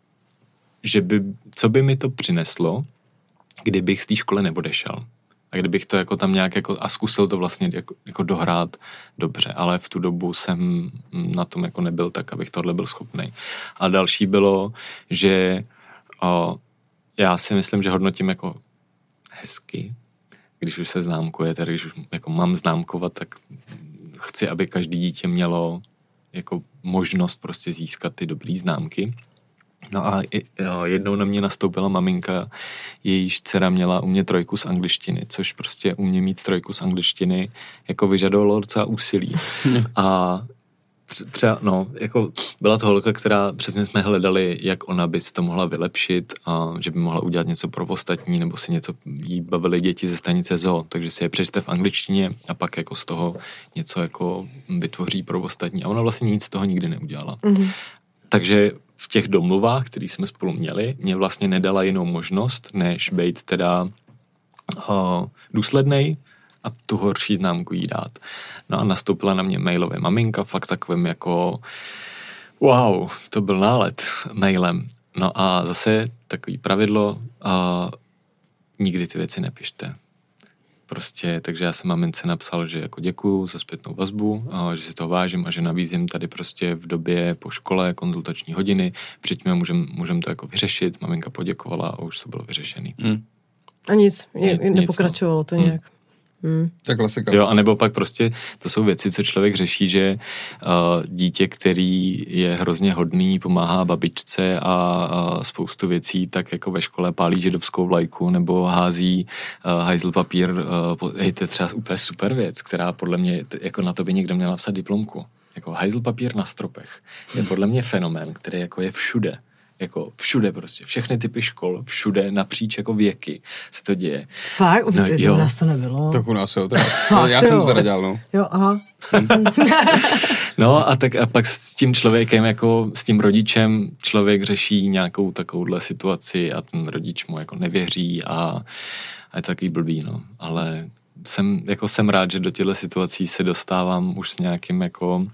že co by mi to přineslo, kdybych z té školy neodešel. A kdybych to jako tam nějak jako a zkusil to vlastně jako dohrát dobře, ale v tu dobu jsem na tom jako nebyl tak, abych tohle byl schopný. A další bylo, že já si myslím, že hodnotím jako hezky, když už se známkuje, tedy když už jako mám známkovat, tak chci, aby každý dítě mělo jako možnost prostě získat ty dobrý známky. No a jednou na mě nastoupila maminka, jejíž dcera měla u mě 3 z angličtiny, což prostě u mě mít 3 z angličtiny jako vyžadovalo docela úsilí. A třeba, jako byla to holka, která přesně jsme hledali, jak ona by si to mohla vylepšit a že by mohla udělat něco pro ostatní, nebo si něco, jí bavily děti ze stanice zoo, takže si je přečte v angličtině a pak jako z toho něco jako vytvoří pro ostatní. A ona vlastně nic z toho nikdy neudělala. Mm-hmm. Takže v těch domluvách, které jsme spolu měli, mě vlastně nedala jinou možnost, než být teda důslednej a tu horší známku jí dát. No a nastoupila na mě mailově maminka, fakt takovým jako wow, to byl nálet mailem. No a zase takový pravidlo, nikdy ty věci nepište. Prostě, takže já jsem mamince napsal, že jako děkuju za zpětnou vazbu, že si to vážím a že nabízím tady prostě v době po škole konzultační hodiny, přijďme, můžem to jako vyřešit. Maminka poděkovala a už to bylo vyřešený. A nic, nepokračovalo to nějak. Tak klasika. Jo, anebo pak prostě to jsou věci, co člověk řeší, že dítě, který je hrozně hodný, pomáhá babičce a spoustu věcí, tak jako ve škole pálí židovskou vlajku nebo hází hajzl papír. To je třeba úplně super věc, která podle mě, jako na to by někdo měl napsat diplomku. Jako hajzl papír na stropech je podle mě fenomén, který jako je všude. Jako všude prostě, všechny typy škol, všude, napříč jako věky se to děje. Fakt? U nás to nebylo. Tak u nás jo, teda. Já jsem to teda dělal, no. Jo, aha. No a pak s tím člověkem, jako s tím rodičem, člověk řeší nějakou takovouhle situaci a ten rodič mu jako nevěří a je to takový blbý, no. Ale jsem rád, že do těchto situací se dostávám už s nějakým jako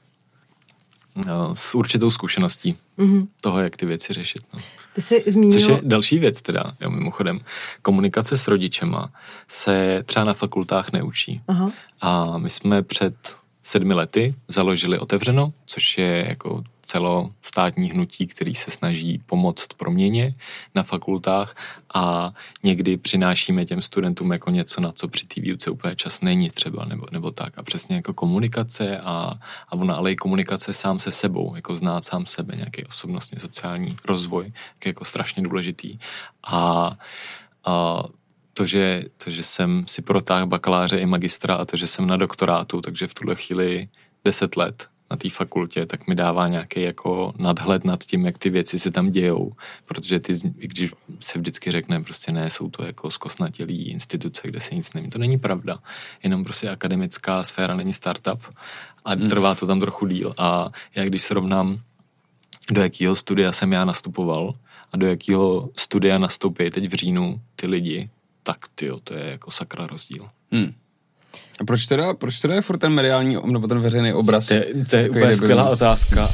s určitou zkušeností toho, jak ty věci řešit. No. Ty jsi zmínil... Což je další věc teda, jo, mimochodem. Komunikace s rodičema se třeba na fakultách neučí. Aha. A my jsme před 7 lety založili Otevřeno, což je jako celostátní hnutí, který se snaží pomoct proměně na fakultách a někdy přinášíme těm studentům jako něco, na co při té výuce úplně čas není třeba, nebo tak. A přesně jako komunikace a ona, ale i komunikace sám se sebou, jako znát sám sebe, nějaký osobnostně sociální rozvoj, jako strašně důležitý. A to, že jsem si protáhl bakaláře i magistra a to, že jsem na doktorátu, takže v tuhle chvíli 10 let na té fakultě, tak mi dává nějaký jako nadhled nad tím, jak ty věci se tam dějou, protože i když se vždycky řekne, prostě ne, jsou to jako zkostnatělý instituce, kde se nic neví. To není pravda. Jenom prostě akademická sféra není startup a trvá to tam trochu díl. A já když srovnám, do jakého studia jsem já nastupoval a do jakého studia nastoupí teď v říjnu ty lidi, tak tyjo, to je jako sakra rozdíl. A proč teda je furt ten mediální, nebo ten veřejný obraz? To je úplně skvělá otázka.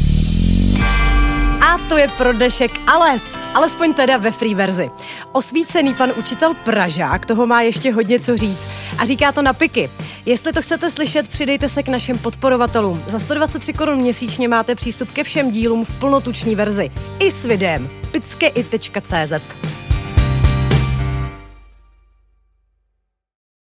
A to je pro dnešek alespoň teda ve free verzi. Osvícený pan učitel Pražák toho má ještě hodně co říct a říká to na piky. Jestli to chcete slyšet, přidejte se k našim podporovatelům. Za 123 Kč měsíčně máte přístup ke všem dílům v plnotuční verzi. I s videem. pickei.cz